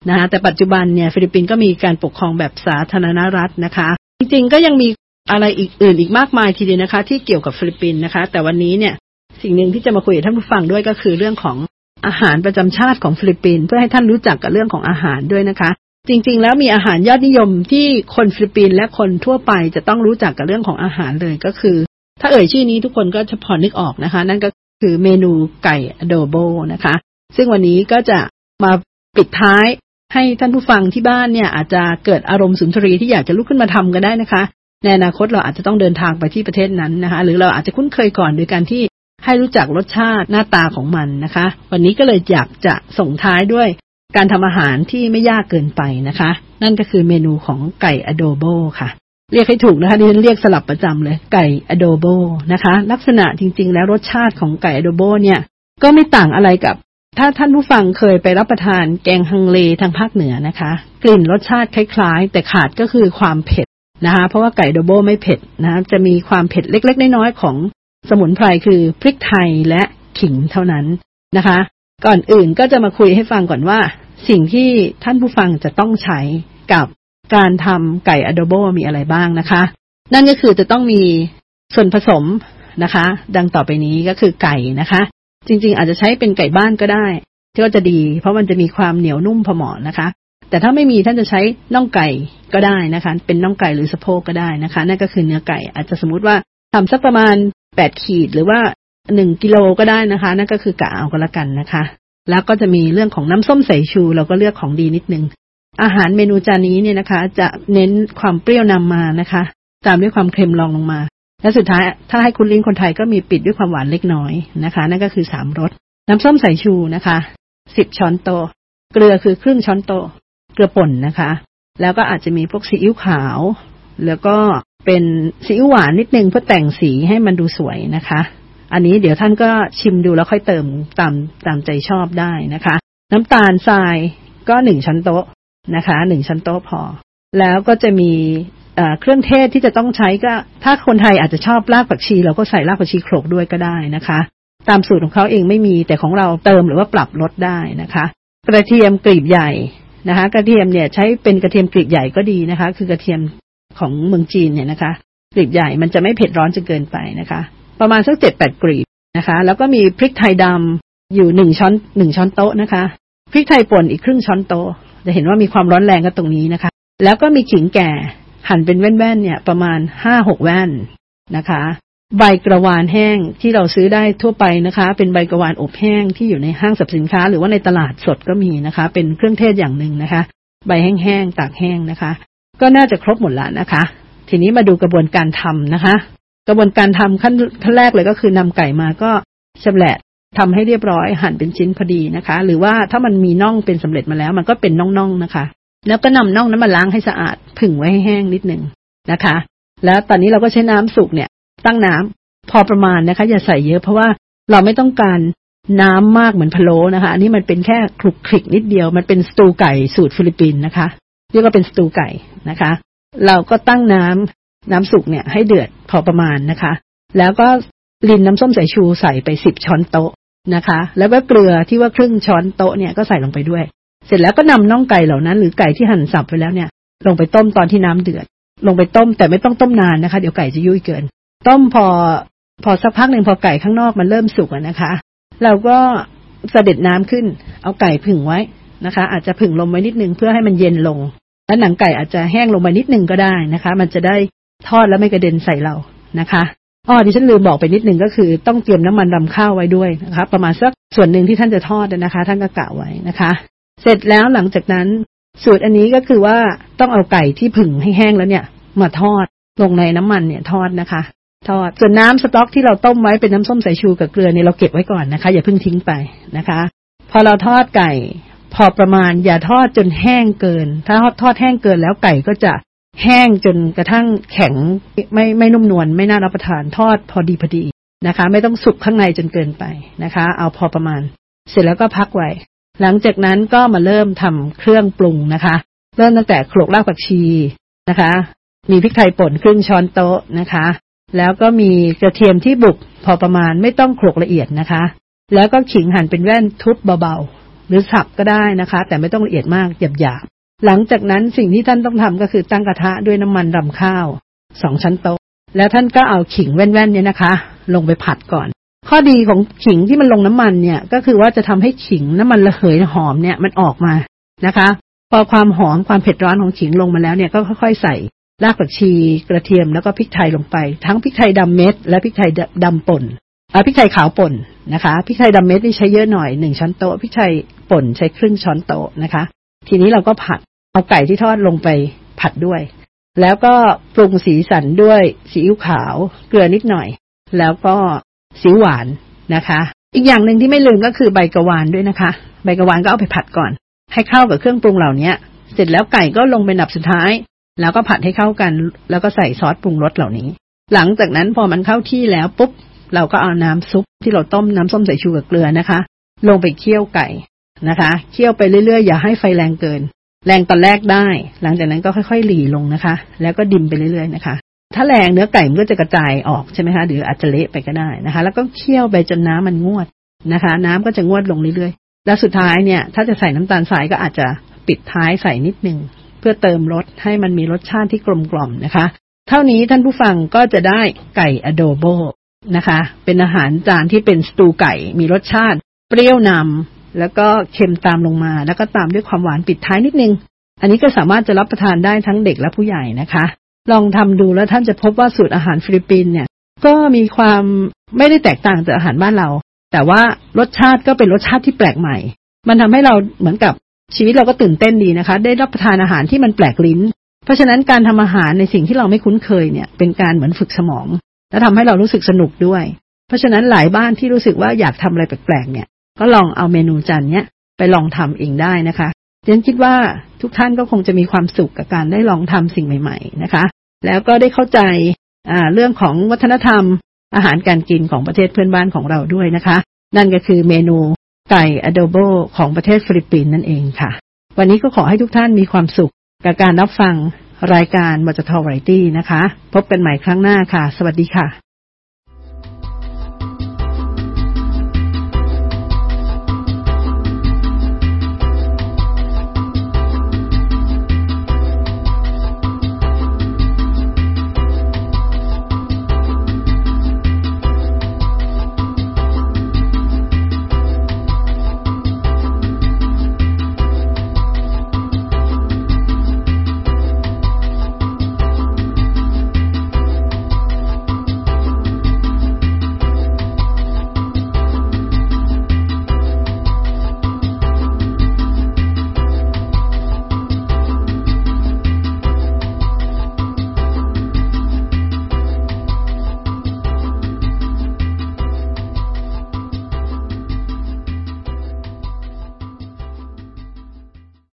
นะคะแต่ปัจจุบันเนี่ยฟิลิปปินส์ก็มีการปกครองแบบสาธารณรัฐนะคะจริงๆก็ยังมีอะไรอีกอื่นอีกมากมายทีเดียวนะคะที่เกี่ยวกับฟิลิปปินส์นะคะแต่วันนี้เนี่ยสิ่งหนึ่งที่จะมาคุยกับท่านผู้ฟังด้วยก็คือเรื่องของอาหารประจำชาติของฟิลิปปินส์เพื่อให้ท่านรู้จักกับเรื่องของอาหารด้วยนะคะจริงๆแล้วมีอาหารยอดนิยมที่คนฟิลิปปินส์และคนทั่วไปจะต้องรู้จักกับเรื่องของอาหารเลยก็คือถ้าเอ่ยชื่อนี้ทุกคนก็จะพอนึกออกนะคะนั่นก็คือเมนูไก่อโดโบนะคะซึ่งวันนี้ก็จะมาปิดท้ายให้ท่านผู้ฟังที่บ้านเนี่ยอาจจะเกิดอารมณ์สุนทรีที่อยากจะลุกขึ้นมาทำก็ได้นะคะในอนาคตเราอาจจะต้องเดินทางไปที่ประเทศนั้นนะคะหรือเราอาจจะคุ้นเคยก่อนโดยการที่ให้รู้จักรสชาติหน้าตาของมันนะคะวันนี้ก็เลยอยากจะส่งท้ายด้วยการทำอาหารที่ไม่ยากเกินไปนะคะนั่นก็คือเมนูของไก่อโดโบค่ะเรียกให้ถูกนะคะดิฉันเรียกสลับประจำเลยไก่อโดโบนะคะลักษณะจริงๆแล้วรสชาติของไก่อโดโบเนี่ยก็ไม่ต่างอะไรกับถ้าท่านผู้ฟังเคยไปรับประทานแกงฮังเลทางภาคเหนือนะคะกลิ่นรสชาติคล้ายๆแต่ขาดก็คือความเผ็ดนะคะเพราะว่าไก่อโดโบไม่เผ็ดนะจะมีความเผ็ดเล็กๆน้อยๆของสมุนไพรคือพริกไทยและขิงเท่านั้นนะคะก่อนอื่นก็จะมาคุยให้ฟังก่อนว่าสิ่งที่ท่านผู้ฟังจะต้องใช้กับการทำไก่อโดโบมีอะไรบ้างนะคะนั่นก็คือจะต้องมีส่วนผสมนะคะดังต่อไปนี้ก็คือไก่นะคะจริงๆอาจจะใช้เป็นไก่บ้านก็ได้ที่ก็จะดีเพราะมันจะมีความเหนียวนุ่มพอเหมาะนะคะแต่ถ้าไม่มีท่านจะใช้น่องไก่ก็ได้นะคะเป็นน่องไก่หรือสะโพกก็ได้นะคะนั่นก็คือเนื้อไก่อาจจะสมมุติว่าทำสักประมาณแปดขีดหรือว่าหนึ่งกิโลก็ได้นะคะนั่นก็คือกะเอาก็แล้วกันนะคะแล้วก็จะมีเรื่องของน้ำส้มสายชูเราก็เลือกของดีนิดนึงอาหารเมนูจานนี้เนี่ยนะคะจะเน้นความเปรี้ยวนำมานะคะตามด้วยความเค็มรองลงมาและสุดท้ายถ้าให้คุณลิ้นคนไทยก็มีปิดด้วยความหวานเล็กน้อยนะคะนั่นก็คือสามรสน้ำส้มสายชูนะคะสิบช้อนโต๊ะเกลือคือครึ่งช้อนโต๊ะเกลือป่นนะคะแล้วก็อาจจะมีพวกซีอิ๊วขาวแล้วก็เป็นซีอิ๊วหวานนิดนึงเพื่อแต่งสีให้มันดูสวยนะคะอันนี้เดี๋ยวท่านก็ชิมดูแล้วค่อยเติมตามตามใจชอบได้นะคะน้ำตาลทรายก็หนึ่งช้อนโต๊ะนะคะหนึ่งช้อนโต๊ะพอแล้วก็จะมีเอ่อเครื่องเทศที่จะต้องใช้ก็ถ้าคนไทยอาจจะชอบรากผักชีเราก็ใส่รากผักชีโขลกด้วยก็ได้นะคะตามสูตรของเขาเองไม่มีแต่ของเราเติมหรือว่าปรับลดได้นะคะกระเทียมกลีบใหญ่นะคะกระเทียมเนี่ยใช้เป็นกระเทียมกลีบใหญ่ก็ดีนะคะคือกระเทียมของเมืองจีนเนี่ยนะคะกลีบใหญ่มันจะไม่เผ็ดร้อนจนเกินไปนะคะประมาณสัก เจ็ดแปด กลีบนะคะแล้วก็มีพริกไทยดำอยู่หนึ่งช้อนหนึ่งช้อนโต๊ะนะคะพริกไทยป่นอีกครึ่งช้อนโต๊ะจะเห็นว่ามีความร้อนแรงก็ตรงนี้นะคะแล้วก็มีขิงแก่หั่นเป็นแว่นๆเนี่ยประมาณ ห้าหก แว่นนะคะใบกระวานแห้งที่เราซื้อได้ทั่วไปนะคะเป็นใบกระวานอบแห้งที่อยู่ในห้างสรรพสินค้าหรือว่าในตลาดสดก็มีนะคะเป็นเครื่องเทศอย่างหนึ่งนะคะใบแห้งๆตากแห้งนะคะก็น่าจะครบหมดแล้วนะคะทีนี้มาดูกระบวนการทำนะคะกระบวนการทำขั้นขั้นแรกเลยก็คือนำไก่มาก็ชำแหละทำให้เรียบร้อยหั่นเป็นชิ้นพอดีนะคะหรือว่าถ้ามันมีน่องเป็นสำเร็จมาแล้วมันก็เป็นน่องๆนะคะแล้วก็นำน่องนั้นมาล้างให้สะอาดผึ่งไว้ให้แห้งนิดนึงนะคะแล้วตอนนี้เราก็ใช้น้ำสุกเนี่ยตั้งน้ำพอประมาณนะคะอย่าใส่เยอะเพราะว่าเราไม่ต้องการน้ำมากเหมือนพะโล้นะคะอันนี้มันเป็นแค่คลุกคลิกนิดเดียวมันเป็นสตูไก่สูตรฟิลิปปินส์นะคะเรียกว่าเป็นสตูไก่นะคะเราก็ตั้งน้ำน้ำสุกเนี่ยให้เดือดพอประมาณนะคะแล้วก็รินน้ำส้มสายชูใส่ไปสิบช้อนโต๊ะนะคะแล้วก็เกลือที่ว่าครึ่งช้อนโต๊ะเนี่ยก็ใส่ลงไปด้วยเสร็จแล้วก็นำน่องไก่เหล่านั้นหรือไก่ที่หั่นสับไปแล้วเนี่ยลงไปต้มตอนที่น้ำเดือดลงไปต้มแต่ไม่ต้องต้มนานนะคะเดี๋ยวไก่จะยุ่ยเกินต้มพอพอสักพักหนึ่งพอไก่ข้างนอกมันเริ่มสุกนะคะเราก็เสด็จน้ำขึ้นเอาไก่ผึ่งไว้นะคะอาจจะผึ่งลมไว้นิดนึงเพื่อให้มันเย็นลงแล้วหนังไก่อาจจะแห้งลงมานิดนึงก็ได้นะคะมันจะได้ทอดแล้วไม่กระเด็นใส่เรานะคะอ้อดิฉันลืมบอกไปนิดนึงก็คือต้องเตรียมน้ำมันรำข้าวไว้ด้วยนะคะประมาณสักส่วนหนึ่งที่ท่านจะทอดนะคะท่านก็กะไว้นะคะเสร็จแล้วหลังจากนั้นสูตรอันนี้ก็คือว่าต้องเอาไก่ที่ผึ่งให้แห้งแล้วเนี่ยมาทอดลงในน้ำมันเนี่ยทอดนะคะทอดส่วนน้ำสต๊อกที่เราต้มไว้เป็นน้ำส้มสายชูกับเกลือเนี่ยเราเก็บไว้ก่อนนะคะอย่าเพิ่งทิ้งไปนะคะพอเราทอดไก่พอประมาณอย่าทอดจนแห้งเกินถ้าทอดทอดแห้งเกินแล้วไก่ก็จะแห้งจนกระทั่งแข็งไม่ไม่นุ่มนวลไม่น่ารับประทานทอดพอดีพอดีนะคะไม่ต้องสุกข้างในจนเกินไปนะคะเอาพอประมาณเสร็จแล้วก็พักไว้หลังจากนั้นก็มาเริ่มทำเครื่องปรุงนะคะเริ่มตั้งแต่โขลกรากผักชีนะคะมีพริกไทยป่นครึ่งช้อนโต๊ะนะคะแล้วก็มีกระเทียมที่บุกพอประมาณไม่ต้องโขลกละเอียดนะคะแล้วก็ขิงหั่นเป็นแว่นทุบเบาๆหรือสับก็ได้นะคะแต่ไม่ต้องละเอียดมากหยาบๆหลังจากนั้นสิ่งที่ท่านต้องทำก็คือตั้งกระทะด้วยน้ำมันรำข้าวสองช้อนโต๊ะแล้วท่านก็เอาขิงแว่นๆเนี่ยนะคะลงไปผัดก่อนข้อดีของขิงที่มันลงน้ำมันเนี่ยก็คือว่าจะทำให้ขิงน้ำมันระเหยหอมเนี่ยมันออกมานะคะพอความหอมความเผ็ดร้อนของขิงลงมาแล้วเนี่ยก็ค่อยๆใส่รากผักชีกระเทียมแล้วก็พริกไทยลงไปทั้งพริกไทยดำเม็ดและพริกไทยดำป่นอ่าพริกไทยขาวป่นนะคะพริกไทยดำเม็ดนี่ใช้เยอะหน่อยหนึ่งช้อนโต๊ะพริกไทยป่นใช้ครึ่งช้อนโต๊ะนะคะทีนี้เราก็ผัดเอาไก่ที่ทอดลงไปผัดด้วยแล้วก็ปรุงสีสันด้วยซีอิ๊วขาวเกลือนิดหน่อยแล้วก็ซีอิ๊วหวานนะคะอีกอย่างหนึ่งที่ไม่ลืมก็คือใบกะวานด้วยนะคะใบกะวานก็เอาไปผัดก่อนให้เข้ากับเครื่องปรุงเหล่านี้เสร็จแล้วไก่ก็ลงเป็นอันดับสุดท้ายแล้วก็ผัดให้เข้ากันแล้วก็ใส่ซอสปรุงรสเหล่านี้หลังจากนั้นพอมันเข้าที่แล้วปุ๊บเราก็เอาน้ำซุปที่เราต้มน้ำส้มสายชูกับเกลือนะคะลงไปเคี่ยวไก่นะคะเคี่ยวไปเรื่อยๆอย่าให้ไฟแรงเกินแรงตอนแรกได้หลังจากนั้นก็ค่อยๆหลีลงนะคะแล้วก็ดิมไปเรื่อยๆนะคะถ้าแรงเนื้อไก่มันก็จะกระจายออกใช่ไหมคะหรืออาจจะเละไปก็ได้นะคะแล้วก็เคี่ยวไปจนน้ำมันงวดนะคะน้ำก็จะงวดลงเรื่อยๆแล้วสุดท้ายเนี่ยถ้าจะใส่น้ำตาลทรายก็อาจจะปิดท้ายใส่นิดนึงเพื่อเติมรสให้มันมีรสชาติที่กลมกล่อมนะคะเท่านี้ท่านผู้ฟังก็จะได้ไก่อโดโบนะคะเป็นอาหารจานที่เป็นสตูไก่มีรสชาติเปรี้ยวนำแล้วก็เค็มตามลงมาแล้วก็ตามด้วยความหวานปิดท้ายนิดนึงอันนี้ก็สามารถจะรับประทานได้ทั้งเด็กและผู้ใหญ่นะคะลองทำดูแล้วท่านจะพบว่าสูตรอาหารฟิลิปปินส์เนี่ยก็มีความไม่ได้แตกต่างจากอาหารบ้านเราแต่ว่ารสชาติก็เป็นรสชาติที่แปลกใหม่มันทำให้เราเหมือนกับชีวิตเราก็ตื่นเต้นดีนะคะได้รับประทานอาหารที่มันแปลกลิ้นเพราะฉะนั้นการทำอาหารในสิ่งที่เราไม่คุ้นเคยเนี่ยเป็นการเหมือนฝึกสมองและทำให้เรารู้สึกสนุกด้วยเพราะฉะนั้นหลายบ้านที่รู้สึกว่าอยากทำอะไรแปลกๆเนี่ยก็ลองเอาเมนูจานเนี้ยไปลองทำเองได้นะคะฉันคิดว่าทุกท่านก็คงจะมีความสุขกับการได้ลองทำสิ่งใหม่ๆนะคะแล้วก็ได้เข้าใจอ่าเรื่องของวัฒนธรรมอาหารการกินของประเทศเพื่อนบ้านของเราด้วยนะคะนั่นก็คือเมนูไก่อโดโบของประเทศฟิลิปปินส์นั่นเองค่ะวันนี้ก็ขอให้ทุกท่านมีความสุขกับการรับฟังรายการมจท Variety นะคะพบกันใหม่ครั้งหน้าค่ะสวัสดีค่ะ